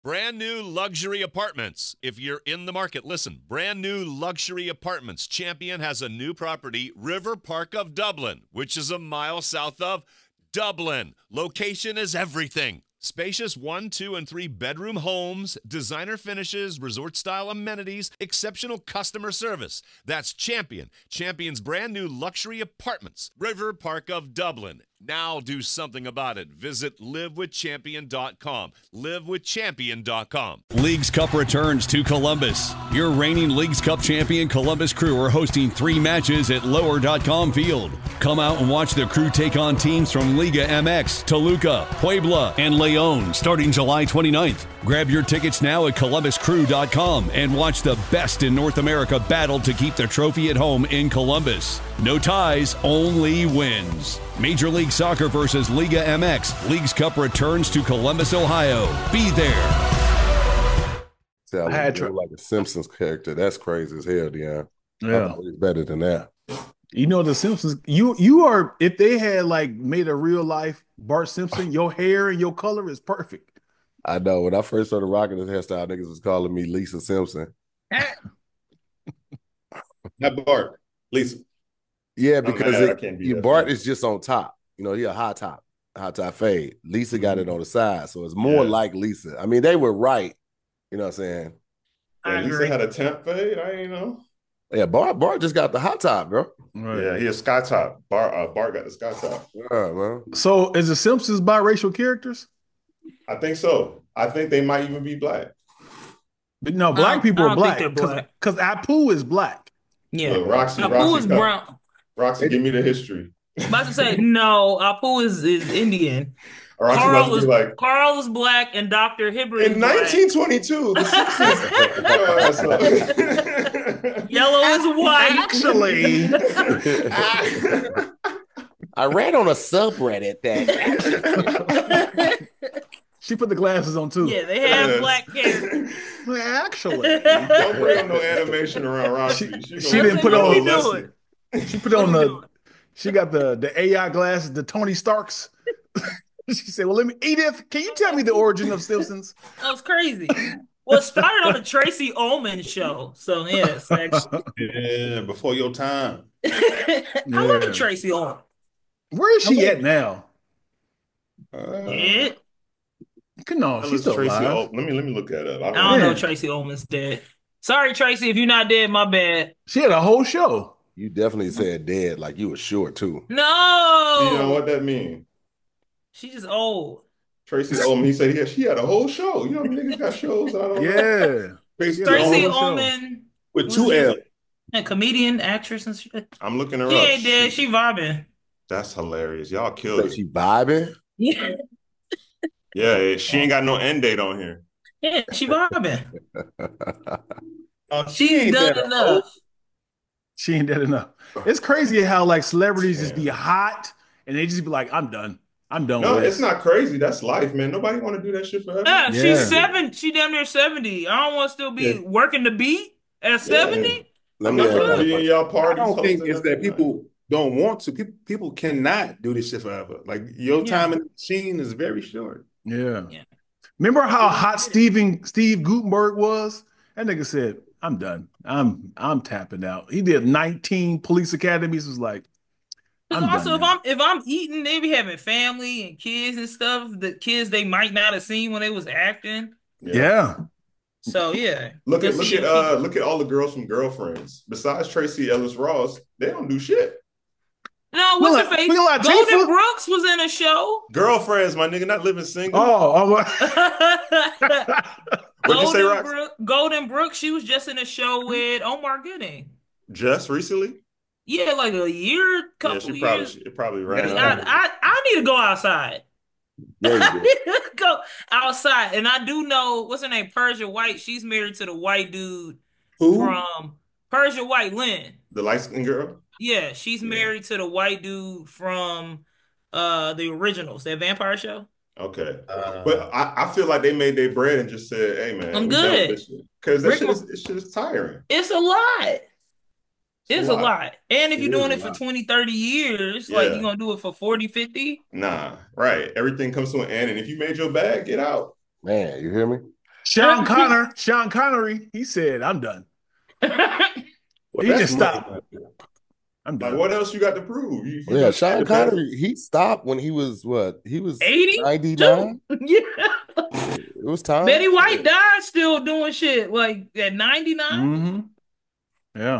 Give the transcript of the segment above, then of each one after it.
Brand new luxury apartments. If you're in the market, listen. Brand new luxury apartments. Champion has a new property, River Park of Dublin, which is a mile south of Dublin. Location is everything. Spacious 1, 2, and 3 bedroom homes, designer finishes, resort-style amenities, exceptional customer service. That's Champion. Champion's brand new luxury apartments, River Park of Dublin. Now do something about it. Visit livewithchampion.com. Livewithchampion.com. Leagues Cup returns to Columbus. Your reigning Leagues Cup champion Columbus Crew are hosting 3 matches at Lower.com Field. Come out and watch the Crew take on teams from Liga MX, Toluca, Puebla, and León starting July 29th. Grab your tickets now at columbuscrew.com and watch the best in North America battle to keep the trophy at home in Columbus. No ties, only wins. Major League Soccer versus Liga MX. Leagues Cup returns to Columbus, Ohio. Be there. I had like a Simpsons character. That's crazy as hell, Deon. Yeah, it's better than that. You know the Simpsons. You are, if they had like made a real life Bart Simpson, your hair and your color is perfect. I know. When I first started rocking this hairstyle, niggas was calling me Lisa Simpson. Not Bart, Lisa. Yeah, because Bart is just on top. You know, he a high top fade. Lisa got it on the side, so it's more like Lisa. I mean, they were right. You know what I'm saying? Yeah, Lisa had a temp fade. I ain't know. Yeah, Bart just got the hot top, bro. Right. Yeah, he a sky top. Bart got the sky top. Yeah, man. So is the Simpsons biracial characters? I think so. I think they might even be black. But no, black people are black because Apu is black. Yeah, look, Apu is brown. Roxy, give me the history. I'm about to say no. Apu is Indian. Carl is black and Dr. Hibbert in 1922. The Yellow is white. Actually, I read on a subreddit that she put the glasses on too. Yeah, they have black characters. Actually, don't bring no animation around Roxy. She didn't put on. She put on the. She got the AI glasses, the Tony Starks. She said, "Well, Edith, can you tell me the origin of Simpsons?" That was crazy. Well, it started on the Tracy Ullman show. So yes, actually. Yeah, before your time. I love the Tracy Ullman. Where is she at now? No, she's still alive. Let me look that up. I don't know. Tracy Ullman's dead. Sorry, Tracy, if you're not dead, my bad. She had a whole show. You definitely said dead, like you were sure too. No, you know what that means? She's just old. Tracy Ullman, he said she had a whole show. You know, niggas got shows. I don't know. Tracy Ullman with 2 L. A comedian, actress, and shit. I'm looking her up. She ain't dead. She vibing. That's hilarious. Y'all killed her. She vibing? Yeah. Yeah, she ain't got no end date on here. Yeah, she vibing. She ain't done enough. She ain't done enough. It's crazy how like celebrities just be hot and they just be like, I'm done. I'm done with it. No, it's not crazy. That's life, man. Nobody want to do that shit forever. Yeah, she's 7. She damn near 70. I don't want to still be working the beat at 70. Let me be in y'all parties. I don't think it's that people don't want to. People cannot do this shit forever. Like your time in the machine is very short. Yeah. Remember how hot Steve Gutenberg was? That nigga said, I'm done. I'm tapping out. He did 19 police academies. Was like, also, if I'm eating, they be having family and kids and stuff. The kids they might not have seen when they was acting. Yeah. So yeah. Look at all the girls from Girlfriends. Besides Tracy Ellis Ross, they don't do shit. No, what's her face? Golden Brooks was in a show. Girlfriends, my nigga, not living single. What'd you say, Rox? Golden Brooks, she was just in a show with Omar Gooding. Just recently? Yeah, like a year, couple years. Probably right. I need to go outside. I need to go outside. And I do know, what's her name? Persia White. She's married to the white dude from Persia White, Lynn. The light-skinned girl? Yeah, she's married to the white dude from the Originals, that vampire show. Okay. But I feel like they made their bread and just said, hey, man. I'm good. Because that shit is tiring. It's a lot. It's a lot. And if you're doing it for 20, 30 years, like you're going to do it for 40, 50? Nah, right. Everything comes to an end. And if you made your bag, get out. Man, you hear me? Sean Connery, he said, "I'm done." He just stopped. I'm done. Like, what else you got to prove? Sean Connery, he stopped when he was what? He was 80? 99? Yeah. It was time. Betty White died still doing shit like at 99. Mm-hmm. Yeah.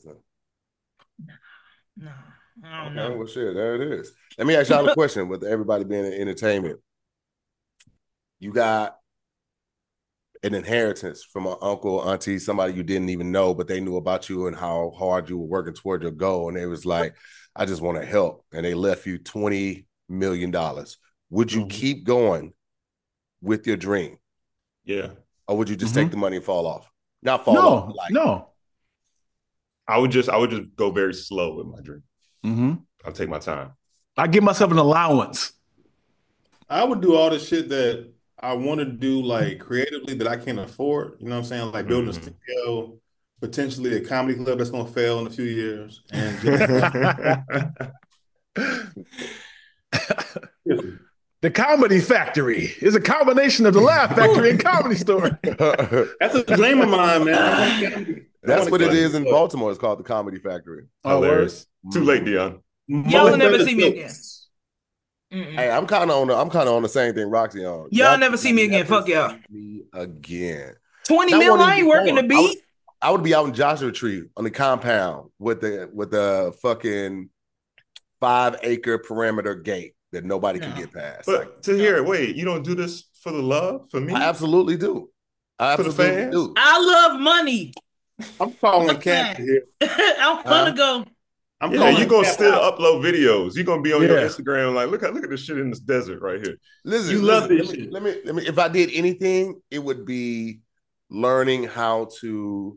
No, I don't know. Well, shit, there it is. Let me ask y'all a question. With everybody being in entertainment, you got an inheritance from an uncle, auntie, somebody you didn't even know, but they knew about you and how hard you were working toward your goal. And they was like, I just want to help. And they left you $20 million. Would you keep going with your dream? Yeah. Or would you just take the money and fall off? Not fall off. No. I would just go very slow with my dream. Mm-hmm. I'll take my time. I give myself an allowance. I would do all the shit that I want to do, like creatively, that I can't afford. You know what I'm saying? Like building a studio, potentially a comedy club that's going to fail in a few years. And The Comedy Factory is a combination of the Laugh Factory and Comedy Store. That's a dream of mine, man. That's what it is in Baltimore. It's called the Comedy Factory. Hilarious. Too late, Dion. Y'all will never see me again. Hey, I'm kind of on the same thing Roxy on. Y'all never see me again. Fuck y'all. Me again. 20 mil. I ain't working the beat. I would be out in Joshua Tree on the compound with the fucking 5-acre perimeter gate that nobody can get past. But to hear it, wait, you don't do this for the love, for me? I absolutely do. For the fans? I love money. I'm calling Cat here. I want to go. You're going to still upload videos. You're going to be on your Instagram like, look at this shit in this desert right here. Listen, you love this shit. Let me. If I did anything, it would be learning how to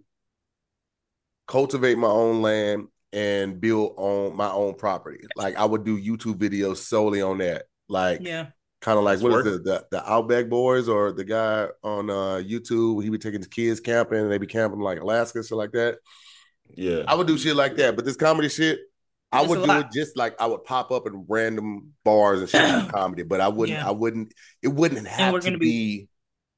cultivate my own land and build on my own property. Like I would do YouTube videos solely on that. Like, kind of like what is it, the Outback Boys or the guy on YouTube? He be taking his kids camping and they be camping like Alaska, shit like that. Yeah, I would do shit like that. But this comedy shit, I would do it just like I would pop up in random bars and shit like comedy. But I wouldn't. It wouldn't have to be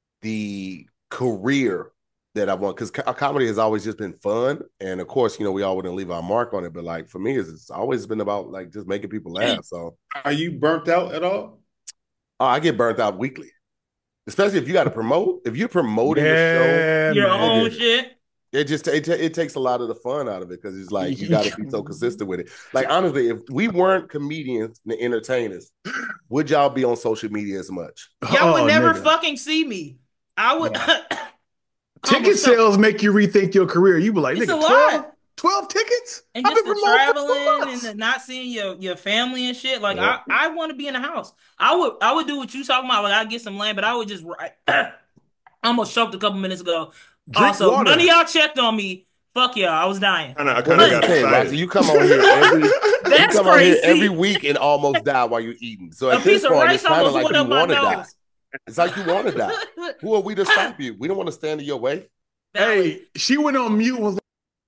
the career that I want, because comedy has always just been fun, and of course, we all wouldn't leave our mark on it. But like for me, it's always been about like just making people laugh. So, are you burnt out at all? Oh, I get burnt out weekly, especially if you got to promote. If you're promoting the show, your own shit. It takes a lot of the fun out of it, because it's like you got to be so consistent with it. Like honestly, if we weren't comedians and entertainers, would y'all be on social media as much? Y'all would never fucking see me. I would. Ticket sales make you rethink your career. You be like, it's nigga, 12 tickets? And just the traveling and the not seeing your family and shit. Like I want to be in the house. I would do what you talking about. Like I'd get some land, but I would just write. I almost choked a couple minutes ago. Drink water. None of y'all checked on me. Fuck y'all. I was dying. I kind of got excited. You come on here every week and almost die while you're eating. So at this point, it's kind of like you want to die. It's like you want to die. Who are we to stop you? We don't want to stand in your way. Hey, she went on mute. Was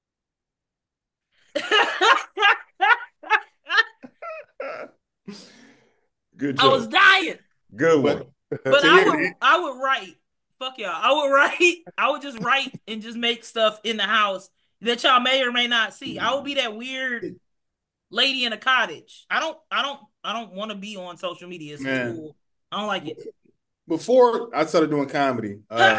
good job. I was dying. Good one. But I would write. Fuck y'all. I would write. I would just write and just make stuff in the house that y'all may or may not see. I would be that weird lady in a cottage. I don't want to be on social media. It's cool. I don't like it. Before I started doing comedy,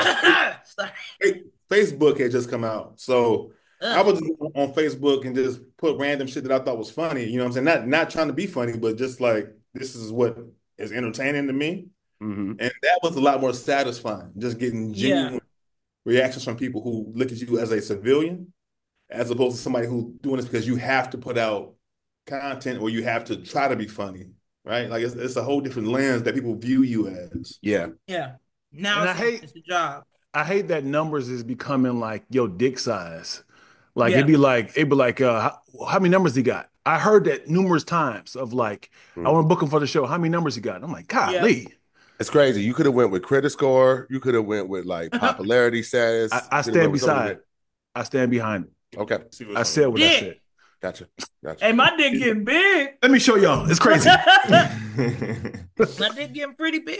Facebook had just come out. So I was on Facebook and just put random shit that I thought was funny. You know what I'm saying? Not trying to be funny, but just like, this is what is entertaining to me. Mm-hmm. And that was a lot more satisfying, just getting genuine reactions from people who look at you as a civilian, as opposed to somebody who's doing this because you have to put out content or you have to try to be funny. Right, like it's a whole different lens that people view you as. Yeah. Now it's a job. I hate that numbers is becoming like your dick size. Like it'd be like how many numbers he got? I heard that numerous times of like, I want to book him for the show. How many numbers he got? And I'm like, golly. It's crazy. You could have went with credit score. You could have went with like popularity status. I stand beside. I stand behind it. Okay. I said what I said. Gotcha. Hey, my dick getting big. Let me show y'all. It's crazy. My dick getting pretty big.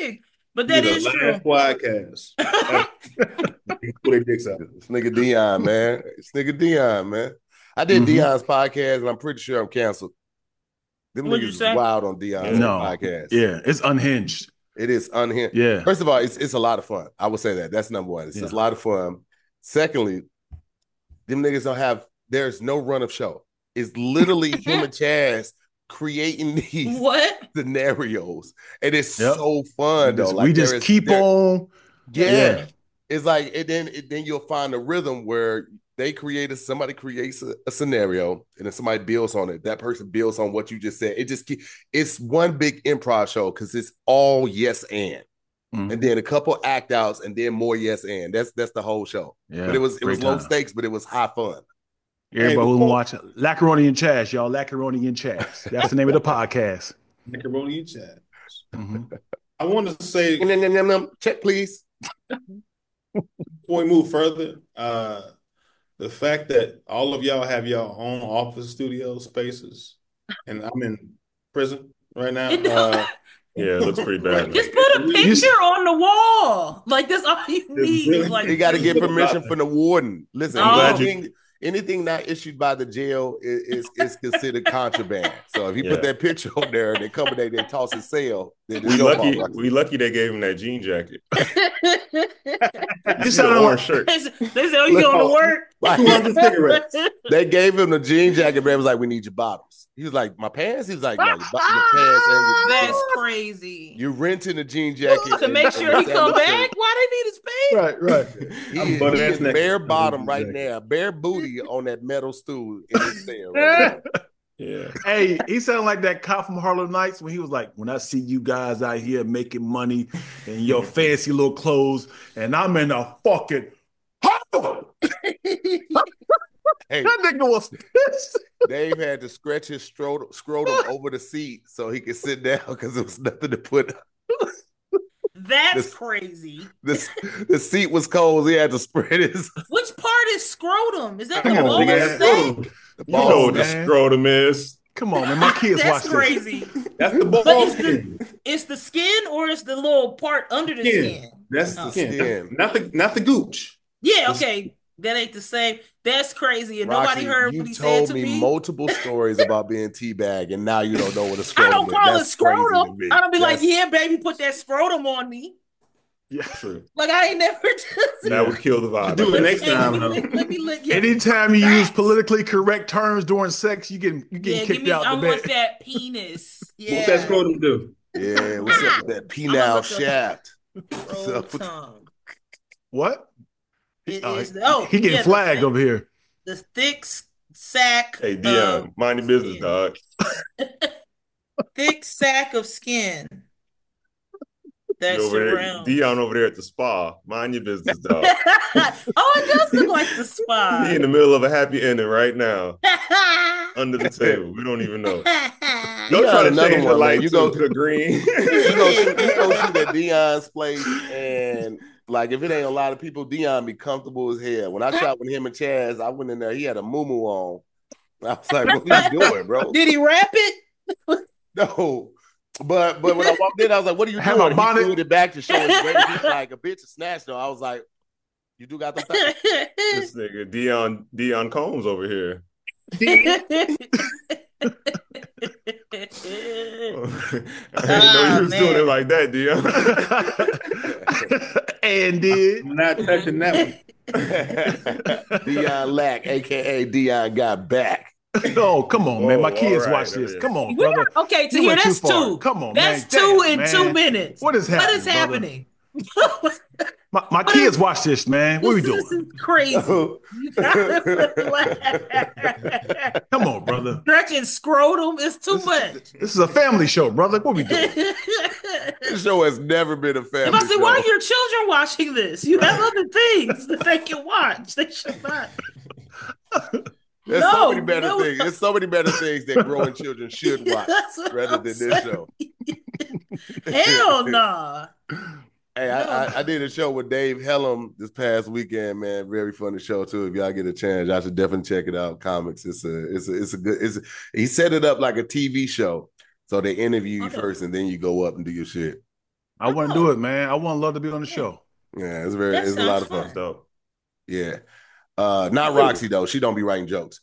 But that is true. Podcast. Pull their dicks out. It's nigga Dion, man. I did Dion's podcast, and I'm pretty sure I'm canceled. Them niggas is wild on Dion's podcast. Yeah, it's unhinged. It is unhinged. Yeah. First of all, it's a lot of fun. I would say that. That's number one. It's a lot of fun. Secondly, them niggas don't have, there's no run of show. It's literally him and Chaz creating these scenarios. And it's so fun, though. Like, we just keep on. Yeah. It's like, and then you'll find a rhythm where somebody creates a scenario, and then somebody builds on it. That person builds on what you just said. It's one big improv show because it's all yes and. And then a couple act outs, and then more yes and. That's the whole show. Yeah, but it was low stakes, but it was high fun. Everybody who watch Lacaroni and Chaz, y'all. Lacaroni and Chaz. That's the name of the podcast. Macaroni and Chaz. I want to say, check, please. Before we move further, the fact that all of y'all have your own office studio spaces, and I'm in prison right now. Yeah, it looks pretty bad. Just put a picture on the wall. Like, that's all you need. Like, you got to get permission from the warden. Listen, anything not issued by the jail is considered contraband. So if you put that picture on there and they come and they toss a sale, then we lucky they gave him that jean jacket. Just on a shirt. They said, "Oh, you going to work?" They gave him the jean jacket, but it was like, "We need your bottoms." He was like, "My pants." He was like, "No, your pants ain't your That's crazy. You're renting a jean jacket to make sure he come back. Why they need his pants? Right. He is bare bottom right now, bare booty on that metal stool in his cell. Right now. Yeah. Hey, he sounded like that cop from Harlem Nights when he was like, "When I see you guys out here making money in your fancy little clothes, and I'm in a fucking Hey, that nigga was pissed." Dave had to stretch his scrotum over the seat so he could sit down because there was nothing to put. That's crazy. The seat was cold. So he had to spread his. Which part is scrotum? Is that the lowest thing? You know what the scrotum is. Come on, man. My kids watch this. That's crazy. That's the ball skin. It's the skin, or it's the little part under the skin? That's the skin. Not the gooch. Yeah, okay. That ain't the same. That's crazy. And Roxy, nobody heard what he said to me. You told me multiple stories about being teabagged, and now you don't know what a scrotum is. I don't call it scrotum. I don't be like, yeah, baby, put that scrotum on me. Yeah, true. Like, I ain't never that would kill the vibe. Do it next time. Let me look. Anytime you use politically correct terms during sex, you get kicked out the bed. I want that penis. Yeah. What's that scrotum do? Yeah, what's up with that penile shaft? What? It is he getting flagged over here. The thick sack. Hey, Dion, mind your business, dog. Thick sack of skin. That's around. Dion over there at the spa. Mind your business, dog. It does look like the spa. He in the middle of a happy ending right now. Under the table. We don't even know. Don't try to change the light to green. You go shoot at Dion's place, and like, if it ain't a lot of people, Dion be comfortable as hell. When I shot with him and Chaz, I went in there. He had a muumuu on. I was like, "What are you doing, bro?" Did he wrap it? No, but when I walked in, I was like, "What are you doing?" He threw it back to show his weight. He's like, "A bitch is snatched." Though I was like, "You do got the thing." This nigga Dion Combs over here. I didn't know you was doing it like that, Dion. And did I'm not touching that one. Dion Lack, aka Dion got back. Oh, come on, man. My kids watch this. Come on, brother. Okay, to hear that's two. Come on, that's man. Two in 2 minutes. What is happening? What is happening? My kids watch this, man. What are we doing? This is crazy. Come on, brother. Stretching scrotum is too much. This is a family show, brother. What are we doing? This show has never been a family show. Why are your children watching this? You have other things that they can watch. They should not. There's so many better things. There's so many better things that growing children should watch rather than this show. Hell nah. Hey, I did a show with Dave Hellam this past weekend, man. Very funny show too. If y'all get a chance, y'all should definitely check it out. Comics. It's a good. He set it up like a TV show, so they interview you first, and then you go up and do your shit. I want to do it, man. I want to love to be on the show. Yeah, it's a lot of fun. Dope. Yeah. Not Roxy though. She don't be writing jokes.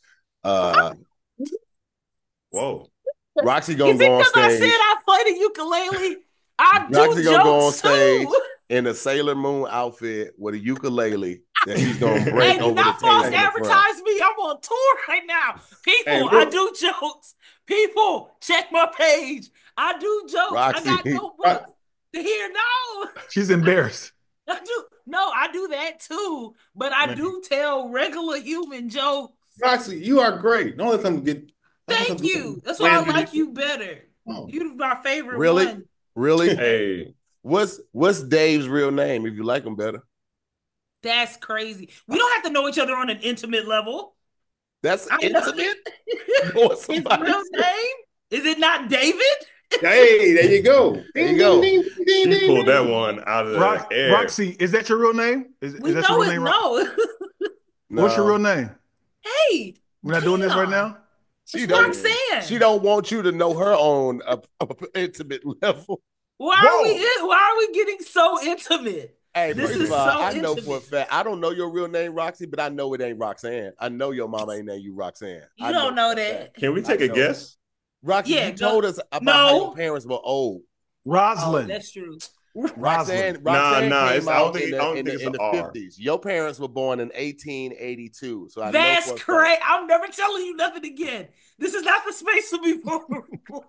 Whoa. Roxy gonna go on stage. I said I play the ukulele. I do Roxy gonna go on stage too. in a Sailor Moon outfit with a ukulele that he's gonna break over the table. False advertise me. I'm on tour right now. People, I do jokes. People, check my page. I do jokes. Roxy. I got notebooks to hear. No, she's embarrassed. I do that too. But I do tell regular human jokes. Roxy, you are great. Don't let them get. Thank you. That's why I like you better. You're my favorite one. Really? Hey. What's Dave's real name if you like him better? That's crazy. We don't have to know each other on an intimate level. That's intimate? His real name? Is it not David? Hey, there you go. There you go. She pulled that one out of the air. Roxy, is that your real name? Is that your real name? No. What's your real name? Hey. We're not doing this right now? She don't want you to know her on a intimate level. Why are we getting so intimate? Hey, this is I know for a fact. I don't know your real name, Roxy, but I know it ain't Roxanne. I know your mama ain't named you Roxanne. You don't know that. Can we take a guess? Roxy, you told us about how your parents were old. Rosalind. That's true. Roxanne came out in the 50s. Your parents were born in 1882. So that's correct. I'm never telling you nothing again. This is not the space to be vulnerable.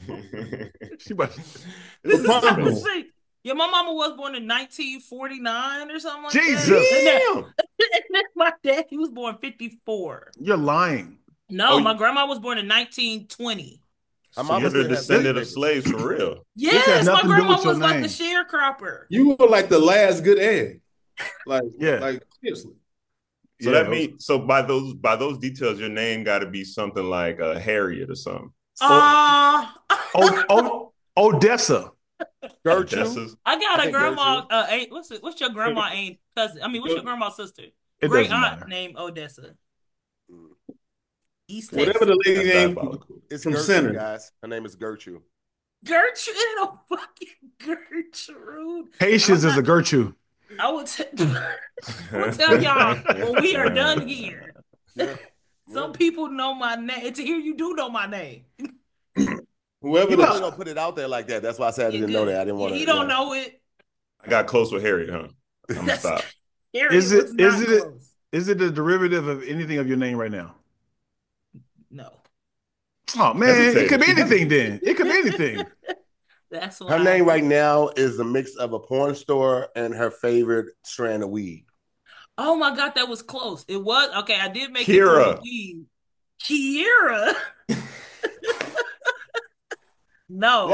This is not the space. Yeah, my mama was born in 1949 or something like Jesus. that. And then my dad, he was born 54. You're lying. No, my grandma was born in 1920. So you're the descendant of slaves for real. Yes, my grandma was like a sharecropper. You were like the last good egg. Like seriously. So that means by those details, your name got to be something like Harriet or something. Odessa. Gertrude. I got a grandma. What's your grandma aunt cousin? I mean, what's your grandma's sister? Great aunt named Odessa. East Texas. Whatever the lady name is from Gertrude, Center. Guys. Her name is Gertrude. Gertrude, no fucking Gertrude. Patience is a Gertrude. I will tell y'all when we are done here. Some people know my name. To hear you do know my name. Whoever was gonna put it out there like that. That's why I said I didn't know that. I didn't want to. You don't know it. I got close with Harriet, huh? I'm gonna stop. Is it a derivative of anything of your name right now? No. Oh man, it could be anything then. It could be anything. That's why her name right now is a mix of a porn store and her favorite strand of weed. Oh my God, that was close. It was okay. I did make Kira. It Kira. No.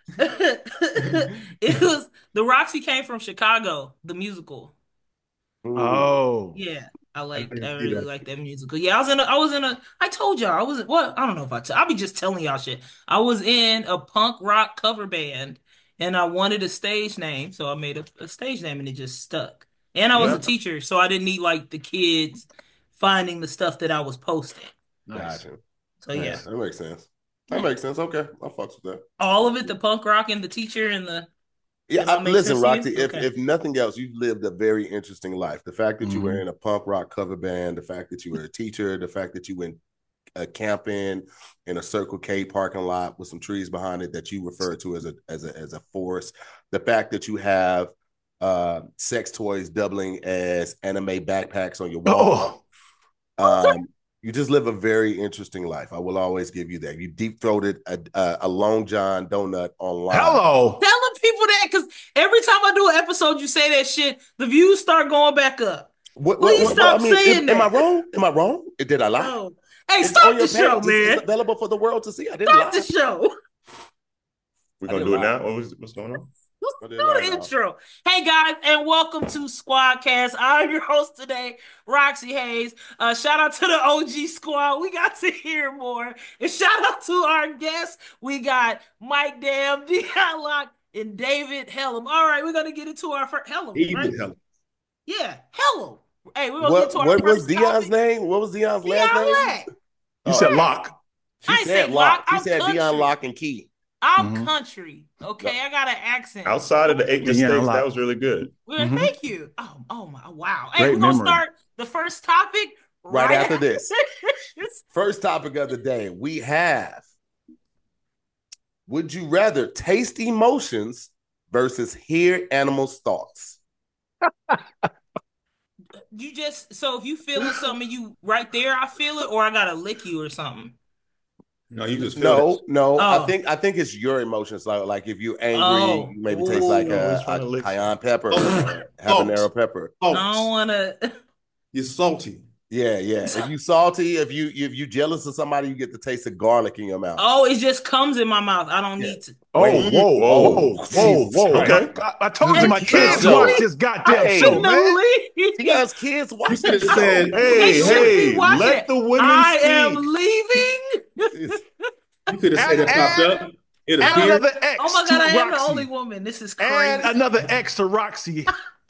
It was the Roxy came from Chicago, the musical. Oh. Yeah. I really like that musical. Yeah, I told y'all I was I don't know if I'll be just telling y'all shit. I was in a punk rock cover band and I wanted a stage name, so I made a stage name and it just stuck. And I was a teacher, so I didn't need like the kids finding the stuff that I was posting. Gotcha. So yeah. That makes sense. That makes sense. Okay. I'll fuck with that. All of it, the punk rock and the teacher and the listen, Roxy, if nothing else, you've lived a very interesting life. The fact that you were in a punk rock cover band, the fact that you were a teacher, the fact that you went camping in a Circle K parking lot with some trees behind it that you refer to as a force, the fact that you have sex toys doubling as anime backpacks on your wall. You just live a very interesting life. I will always give you that. You deep-throated a Long John donut online. Hello. Telling people that because every time I do an episode, you say that shit, the views start going back up. Please stop saying that. Am I wrong? Did I lie? No. Hey, stop the show, man. It's available for the world to see. I didn't lie. Stop the show. We're going to do it now? What's going on? Do the intro. Hey guys, and welcome to Squadcast. I'm your host today, Roxy Hayes. Shout out to the OG squad. We got to hear more. And shout out to our guests. We got Mike Dam, Dion Locke, and David Hellum. All right, we're gonna get into our first Hellum. David Hellum. Yeah, Hellum. Hey, we're gonna get to our What was Dion's name? What was Dion's last name? You said Locke. She said Locke. She said Dion Locke and Key. I'm country. Okay, I got an accent. Outside of the 8 mistakes, that was really good. Well, thank you. Oh my, wow. Hey, we're gonna start the first topic right after this. First topic of the day. We have: would you rather taste emotions versus hear animals' thoughts? So if you feeling something, you right there, I feel it, or I gotta lick you or something. No, you just feel it. I think it's your emotions. Like if you're angry, you maybe taste like a cayenne pepper, habanero pepper. I don't wanna. You're salty. Yeah. If you salty, if you jealous of somebody, you get the taste of garlic in your mouth. Oh, it just comes in my mouth. I don't need to. Whoa. Okay. I told you my kids watch this goddamn show, man. You guys kids watch this show. Hey, let the women I speak. am leaving. You could have said it popped up. Add another X. Oh my God, I am the only woman. This is crazy. Add another X to Roxy.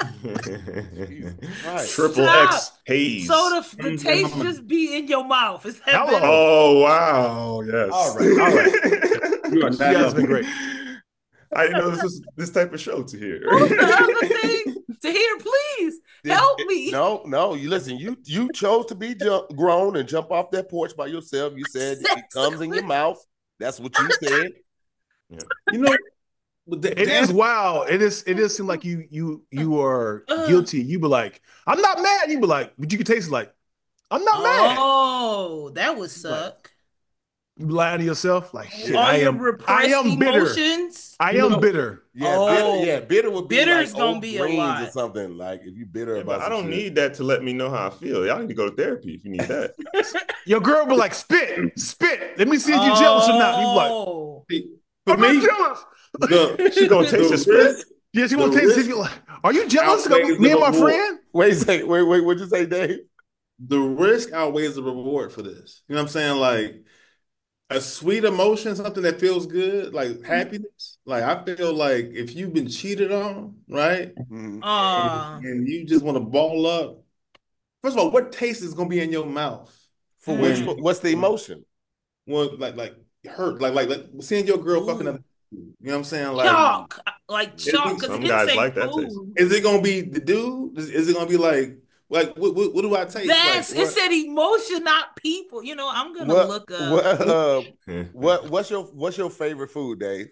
Triple X haze. So the taste just be in your mouth. Is that better? Oh wow! Yes. All right. You guys have been great. I didn't know this was this type of show to hear. What's the other thing to hear? Please help me. No. You listen. You chose to be grown and jump off that porch by yourself. You said it comes in your mouth. That's what you said. Yeah. You know. It is wild. It is seem like you are guilty. You be like, I'm not mad. You be like, but you can taste it like, I'm not mad. Oh, that would suck. You be lying to yourself like, shit. I am bitter. I am bitter. Yeah, bitter would be bitter's like gonna be a lot or something. Like if you bitter about. I don't need that to let me know how I feel. Y'all need to go to therapy if you need that. Your girl be like, spit. Let me see if you're jealous or not. You be like, I'm not jealous. She gonna taste the spit. Yeah, she gonna taste it. Are you jealous of me and my friend? Wait a second. Wait. What'd you say, Dave? The risk outweighs the reward for this. You know what I'm saying? Like a sweet emotion, something that feels good, like happiness. Like I feel like if you've been cheated on, right? And you just want to ball up. First of all, what taste is gonna be in your mouth? For which? What's the emotion? Well, like hurt, like seeing your girl fucking up. You know what I'm saying? Like chalk. Some guys like that taste. Is it gonna be the dude? Is it gonna be like what do I taste? It said emotion, not people. You know, I'm gonna look up. What's your favorite food, Dave?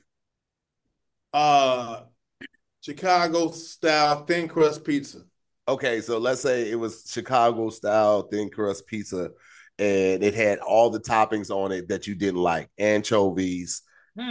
Chicago style thin crust pizza. Okay, so let's say it was Chicago style thin crust pizza, and it had all the toppings on it that you didn't like, anchovies.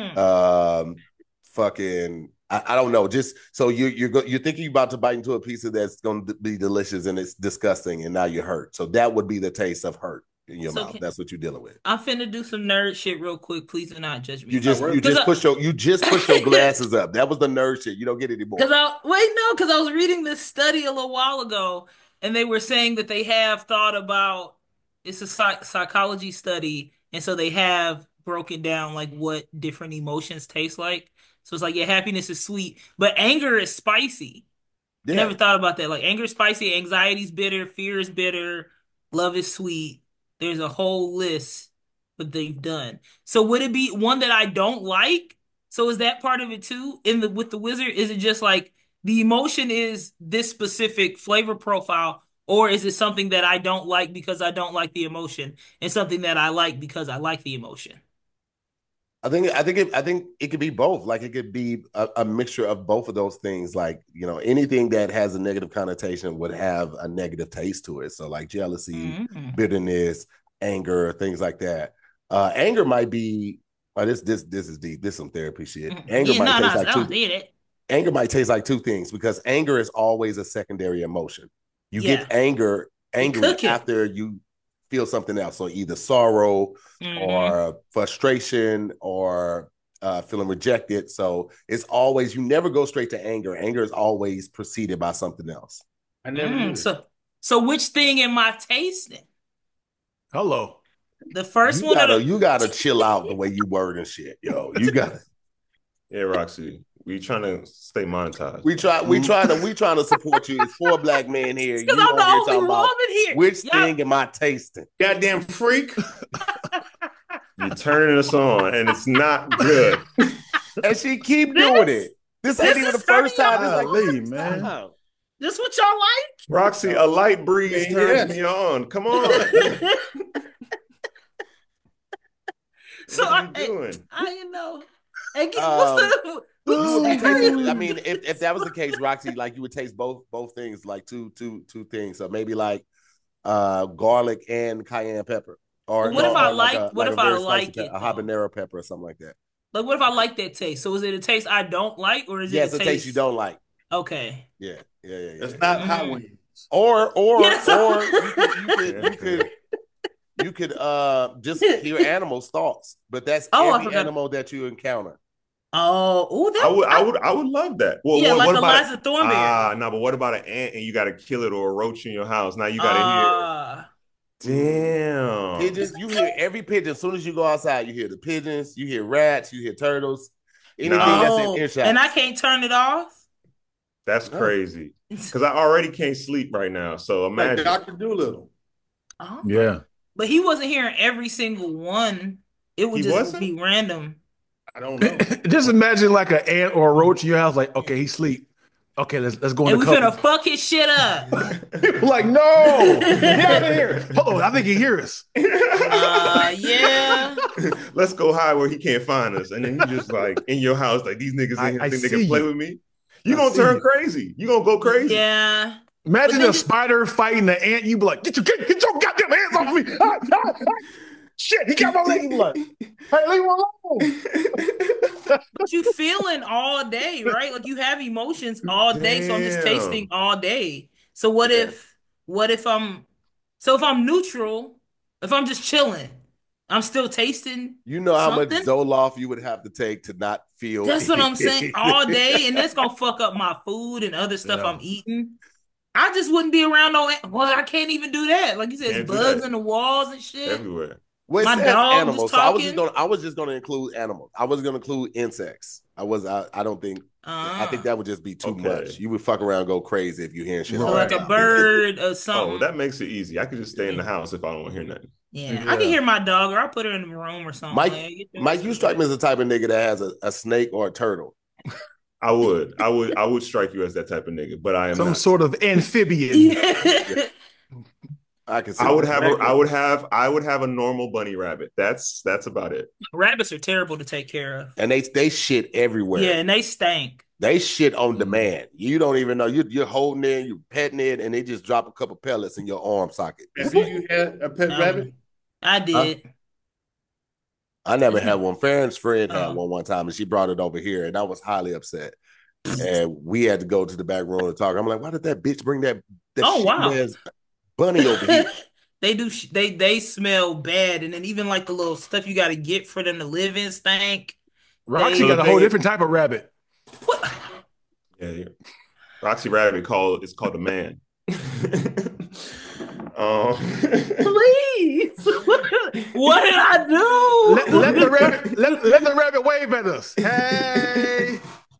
Fucking I don't know, just so you're thinking about to bite into a pizza that's going to be delicious and it's disgusting and now you're hurt, so that would be the taste of hurt in your mouth. That's what you're dealing with. I'm finna do some nerd shit real quick. Please do not judge me. You just push your glasses up. That was the nerd shit. You don't get it anymore. Because I was reading this study a little while ago and they were saying that they have thought about, it's a psychology study, and so they have broken down like what different emotions taste like. So it's like, yeah, happiness is sweet, but anger is spicy. Yeah. I never thought about that. Like anger is spicy, anxiety is bitter, fear is bitter, love is sweet. There's a whole list that they've done. So would it be one that I don't like? So is that part of it too? With the wizard, is it just like the emotion is this specific flavor profile, or is it something that I don't like because I don't like the emotion, and something that I like because I like the emotion? I think it could be both. Like it could be a mixture of both of those things. Like, you know, anything that has a negative connotation would have a negative taste to it. So like jealousy, bitterness, anger, things like that. Anger might be this is deep. This is some therapy shit. Anger might taste like two things, because anger is always a secondary emotion. You get angry after you feel something else. So either sorrow or frustration or feeling rejected. So it's always, you never go straight to anger. Anger is always preceded by something else. I never So which thing am I tasting? Hello. The first one. You gotta chill out the way you word and shit, yo. You gotta. Yeah, Roxy. We trying to stay monetized. We trying to support you. It's 4 black men here. Because I'm the only woman here. Which thing am I tasting? Goddamn freak. You're turning us on, and it's not good. And she keep doing it. This ain't even the first time. This like, man. This what y'all like? Roxy, a light breeze turns me on. Come on. So I mean, if that was the case, Roxy, like you would taste both things, like two things. So maybe like garlic and cayenne pepper. Or what if I like a habanero pepper or something like that. Like, what if I like that taste? So is it a taste I don't like, or is it a taste you don't like? Okay. Yeah. It's not hot wings. Or you could just hear animals' thoughts, but that's every animal that you encounter. I would love that. Well, yeah, what about Eliza Thornberry? No, but what about an ant and you got to kill it or a roach in your house? Now you got to hear. Damn. Pigeons, you hear every pigeon. As soon as you go outside, you hear the pigeons, you hear rats, you hear turtles. Anything that's in earshot. And I can't turn it off? That's crazy. Because I already can't sleep right now. So imagine. Like Dr. Doolittle. Oh. Yeah. But he wasn't hearing every single one. It would just be random. I don't know. Just imagine like an ant or a roach in your house, like, okay, he sleep. Okay, let's go in the cover. And we're gonna fuck his shit up. People like, no, get out of here. Oh, I think he hears us. Yeah. Let's go hide where he can't find us. And then you just like in your house, like these niggas think they can play with me. You're gonna turn crazy. You're gonna go crazy. Yeah. Imagine a spider fighting the ant. You be like, get your goddamn hands off me. Shit, he got my leg blood. Hey, leave him alone. But you feeling all day, right? Like you have emotions all day. So I'm just tasting all day. So what if if I'm neutral, if I'm just chilling, I'm still tasting. You know how much Zoloft you would have to take to not feel. That's what I'm saying, all day, and that's gonna fuck up my food and other stuff I'm eating. I just wouldn't be around I can't even do that. Like you said, bugs in the walls and shit. Everywhere. Well, my dog animals. So I was just gonna include animals. I was gonna include insects. I don't think. I think that would just be too much. You would fuck around, and go crazy if you hearing shit. Like a bird or something. Oh, that makes it easy. I could just stay in the house if I don't want to hear nothing. Yeah, I can hear my dog, or I'll put her in the room or something. Mike, you strike me as the type of nigga that has a snake or a turtle. I would strike you as that type of nigga, but I am some sort of amphibian. Yeah. I would have a normal bunny rabbit. That's about it. Rabbits are terrible to take care of, and they shit everywhere. Yeah, and they stink. They shit on demand. You don't even know. You're holding it, you're petting it, and they just drop a couple pellets in your arm socket. Have you had a pet rabbit? I did. I never had one. Farron's friend had one time, and she brought it over here, and I was highly upset. And we had to go to the back room to talk. I'm like, why did that bitch bring that bunny over here? They do. They smell bad, and then even like the little stuff you got to get for them to live in stank. Roxy got a whole different type of rabbit. What? Yeah. Roxy rabbit is called a man. Please, what did I do? Let the rabbit wave at us. Hey.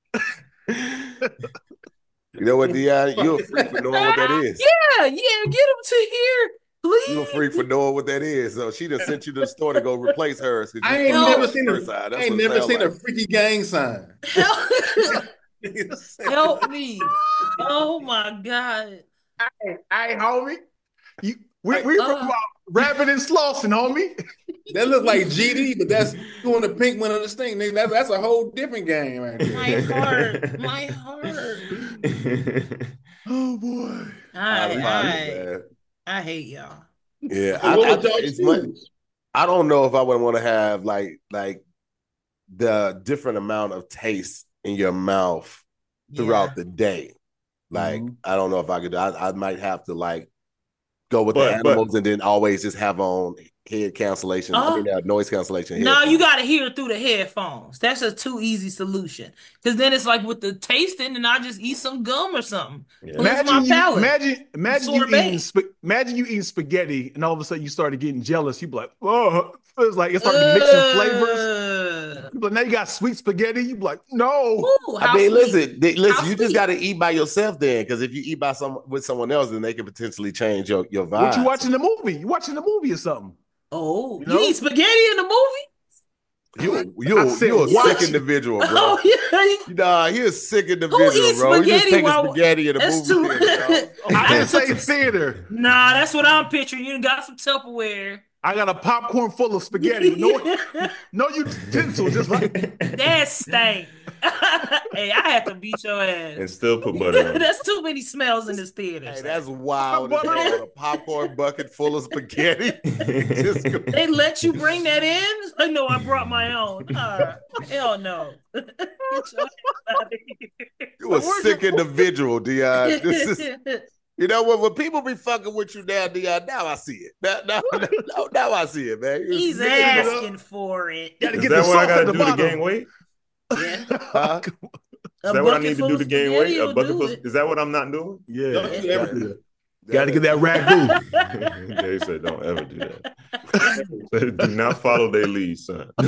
You know what, Dion? You're a freak for knowing what that is. Yeah, get him to here, please. You're a freak for knowing what that is. So she done sent you to the store to go replace hers. I ain't never seen a freaky gang sign. Help me. Oh my God. Hey, homie. We're talking about rabbit and Slauson, homie. That look like GD, but that's doing the pink one of the thing. Nigga, that's a whole different game right there. My heart. Oh boy. I hate y'all. Yeah. I don't know if I would want to have like the different amount of taste in your mouth throughout the day. Like, I don't know if I could. I might have to like go with the animals and then always just have on head cancellation. Noise cancellation. No, you got to hear it through the headphones. That's a too easy solution. Because then it's like with the tasting, and I just eat some gum or something. Yeah. Imagine you eating spaghetti, and all of a sudden you started getting jealous. You be like, oh, it's started mixing flavors. But now you got sweet spaghetti. You be like, no. Ooh, listen. You just got to eat by yourself then, because if you eat with someone else, then they can potentially change your vibe. What you watching the movie? You watching the movie or something? Oh, you eat spaghetti in the movie? You a sick individual, bro. Oh, yeah. Nah, he a sick individual, bro. You just taking spaghetti in a movie theater. I didn't say theater. Nah, that's what I'm picturing. You got some Tupperware. I got a popcorn full of spaghetti. No utensils, just like that stank. Hey, I had to beat your ass and still put butter on. That's too many smells in this theater. Hey, that's wild. A popcorn bucket full of spaghetti. They let you bring that in? Like, no, I brought my own. Hell no. You a sick individual, Dion. This is. You know what? When people be fucking with you now, Dion, now I see it. Now I see it, man. He's asking for it. Is that what I got to do to gain weight? Yeah. Is that what I need to do to gain weight? A bucket full? Is that what I'm not doing? Yeah. Don't you ever do that. Got to get that ragu. They said, don't ever do that. Do not follow their lead, son. I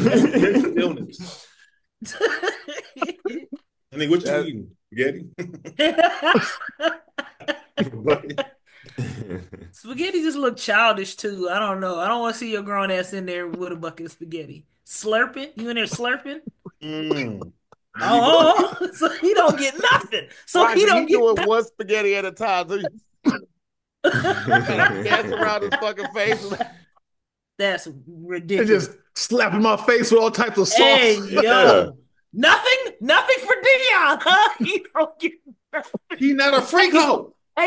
mean, what you eating? Spaghetti? Spaghetti just look childish too. I don't know. I don't want to see your grown ass in there with a bucket of spaghetti. Slurping? You in there slurping? Oh, so he don't get nothing. So he don't get doing one spaghetti at a time. So dance around his fucking face. That's ridiculous. And just slapping my face with all types of sauce. Hey, yo. Nothing for Dion, huh? He don't get nothing. He's not a freak hoe. Hey,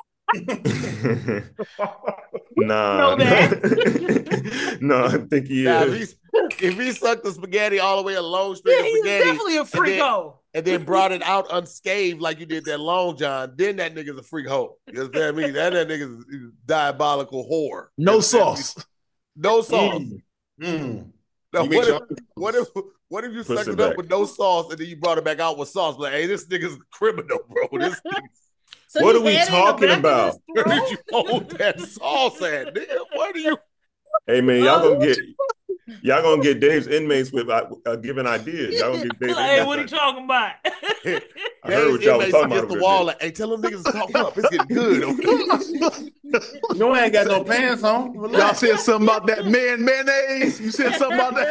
nah. No, I think he is. If he sucked the spaghetti all the way a long string of spaghetti, he's definitely a freak hoe. And then brought it out unscathed like you did that Long John, then that nigga's a freak hoe. You understand me? That nigga's a diabolical whore. No sauce. No sauce. Now, what if you sucked it up with no sauce and then you brought it back out with sauce? Like, hey, this nigga's a criminal, bro. This nigga's... So what are we talking about? Where did you hold that sauce at, nigga? What are you? Hey man, y'all gonna get Dave's inmates with giving ideas. Y'all gonna get Dave's hey, what are you talking about? I heard what y'all was talking about. The wall, like, hey, tell them niggas to talk up. It's getting good. Okay? No, I ain't got no pants on. Y'all said something about that mayonnaise. You said something about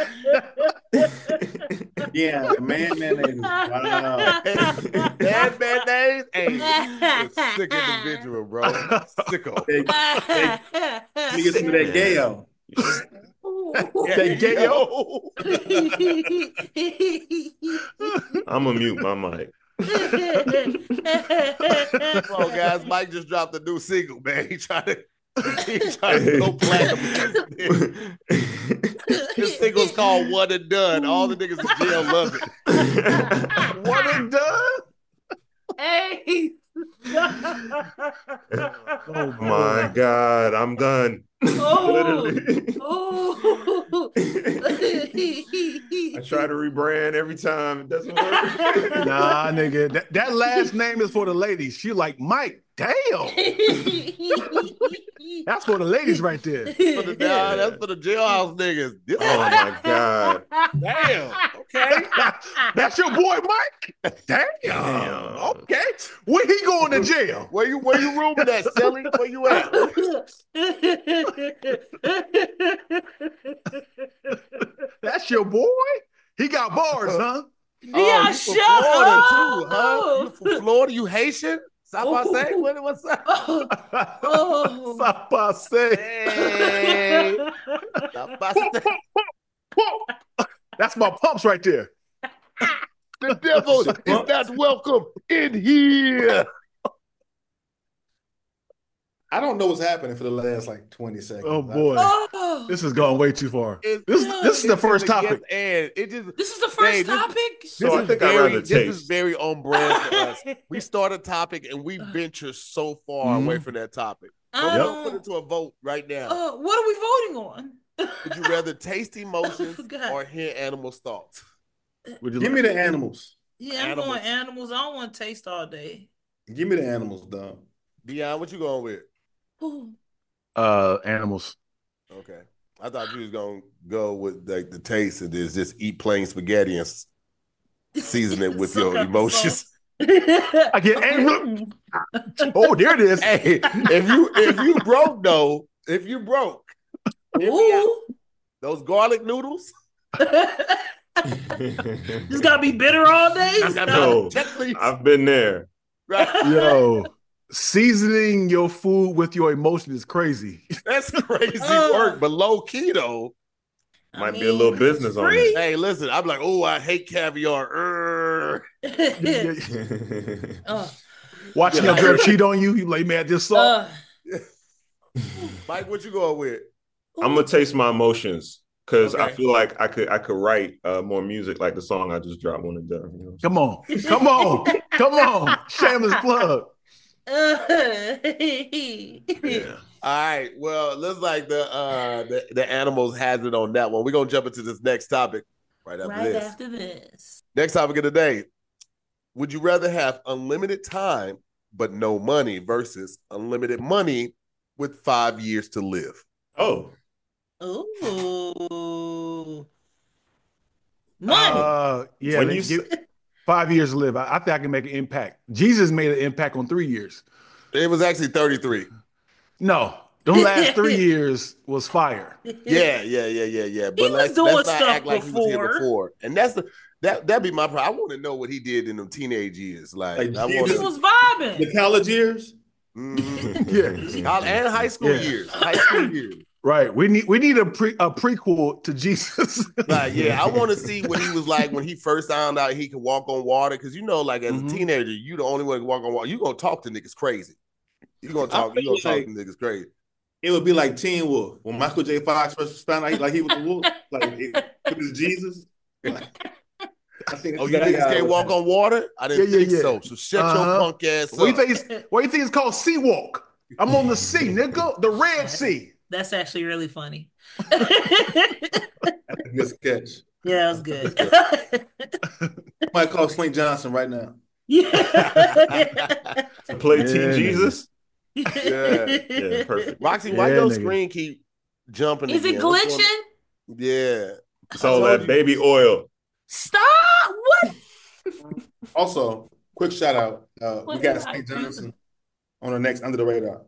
that. Yeah, mayonnaise. Wow. Man mayonnaise. Hey, you're a sick individual, bro. Sicko. You get some of that gayo. I'm gonna mute my mic. Come on, guys. Mike just dropped a new single, man. He trying to go platinum. His single's called One and Done. All the niggas in jail love it. One and Done? Hey. Oh my God, I'm done. Literally. I try to rebrand every time. It doesn't work. Nah, nigga. That last name is for the ladies. She like, Mike, damn. That's for the ladies right there. That's for the jailhouse niggas. Oh my God. Damn. Okay. That's your boy, Mike? Damn. Okay. When he going to jail? Where you rooming at, Silly? Where you at? That's your boy? He got bars, huh? Yeah, shut up. Too, huh? You from Florida? You Haitian? Sapase? What's up? Sapase. Hey. Sapase. That's my pumps right there. The devil is not welcome in here. I don't know what's happening for the last like 20 seconds. Oh boy, this has gone way too far. This is the first topic. This is the first topic. This is very on brand for us. We start a topic and we venture so far away from that topip. Put it to a vote right now. What are we voting on? Would you rather taste emotions or hear animals' thoughts? Give me the animals. Yeah, I'm going animals. I don't want to taste all day. Give me the animals, dog. Dion, what you going with? Animals. Okay. I thought you was gonna go with like the taste of this. Just eat plain spaghetti and season it with your emotions. I get angry. Oh, there it is. Hey, if you broke though, those garlic noodles. Just gotta be bitter all day. No, I've been there. Yo, seasoning your food with your emotion is crazy. That's crazy work, but low key though. Might be a little business on it. Hey, listen, I'm like, oh, I hate caviar. Watching your girl cheat on you, you like, man, this salt. Mike, what you going with? I'm gonna taste my emotions because I feel like I could write more music like the song I just dropped when it's done. You know? Come on, shameless plug. Yeah. All right. Well, looks like the animals has it on that one. We're gonna jump into this next topic right after this. Next topic of the day. Would you rather have unlimited time but no money versus unlimited money with 5 years to live? Ooh. Money. Yeah. When you 5 years to live, I think I can make an impact. Jesus made an impact on 3 years. It was actually 33. No, the last 3 years was fire. Yeah. But let's not act like he was here before. And that'd be my problem. I want to know what he did in them teenage years. Like he was vibing. The college years? Mm-hmm. And high school years. Right. We need a prequel to Jesus. I want to see what he was like when he first found out he could walk on water. Because like as a teenager, you the only one who can walk on water. You're gonna talk to niggas crazy. You're gonna talk to niggas crazy. It would be like Teen Wolf when Michael J. Fox first found out he was the wolf. Like it was Jesus. I think you niggas can't walk on water? I didn't think so. So shut your punk ass up. What do you think it's called? Sea Walk. I'm on the sea, nigga. The Red Sea. That's actually really funny. That's a good sketch. Yeah, that was good. Might call Slink Johnson right now. Yeah. Play Team Jesus. Yeah, perfect. Roxy, why your screen keep jumping? Is it glitching? Yeah. It's all that baby oil. Stop! What? Also, quick shout out. We got Slink Johnson on the next Under the Radar.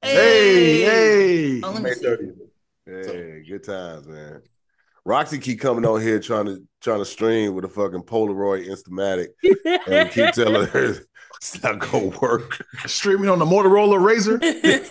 Hey. May 30th. Hey, good times, man. Roxy keep coming on here trying to stream with a fucking Polaroid Instamatic, and we keep telling her it's not gonna work. Streaming on the Motorola Razr.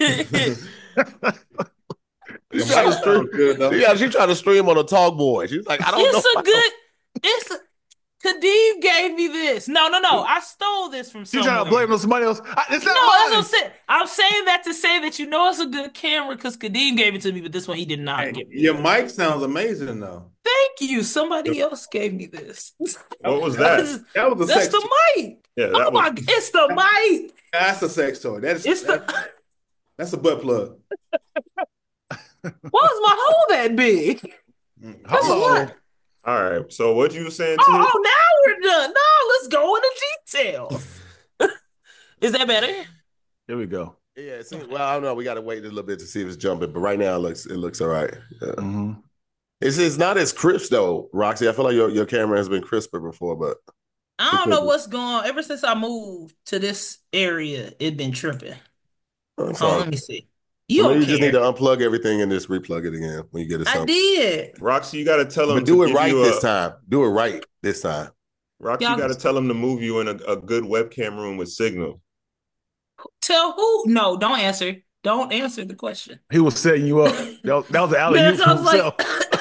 She's trying to stream on a Talk Boy. She's like, I don't know. Kadeem gave me this. No. I stole this from someone. You trying to blame on somebody else? It's not mine. I'm saying that to say that it's a good camera because Kadeem gave it to me, but this one he did not give me. Your mic sounds amazing though. Thank you. Somebody else gave me this. What was that? That's the mic. Yeah, it's the mic. That's a sex toy. That's a butt plug. Why is my hole that big? Hello. All right. So what you were saying? Now we're done. Now let's go into details. Is that better? Here we go. Yeah. Well, I don't know. We got to wait a little bit to see if it's jumping, but right now it looks all right. Yeah. Mm-hmm. It's not as crisp though, Roxy. I feel like your camera has been crisper before, but I don't know what's going on. Ever since I moved to this area, it's been tripping. Let me see. You just need to unplug everything and just replug it again when you get it. I did. Roxy, you got to tell them. But do it right this time. Do it right this time. Roxy, you got to tell them to move you in a good webcam room with signal. Tell who? No, don't answer. Don't answer the question. He was setting you up. That was the alley-oop for himself.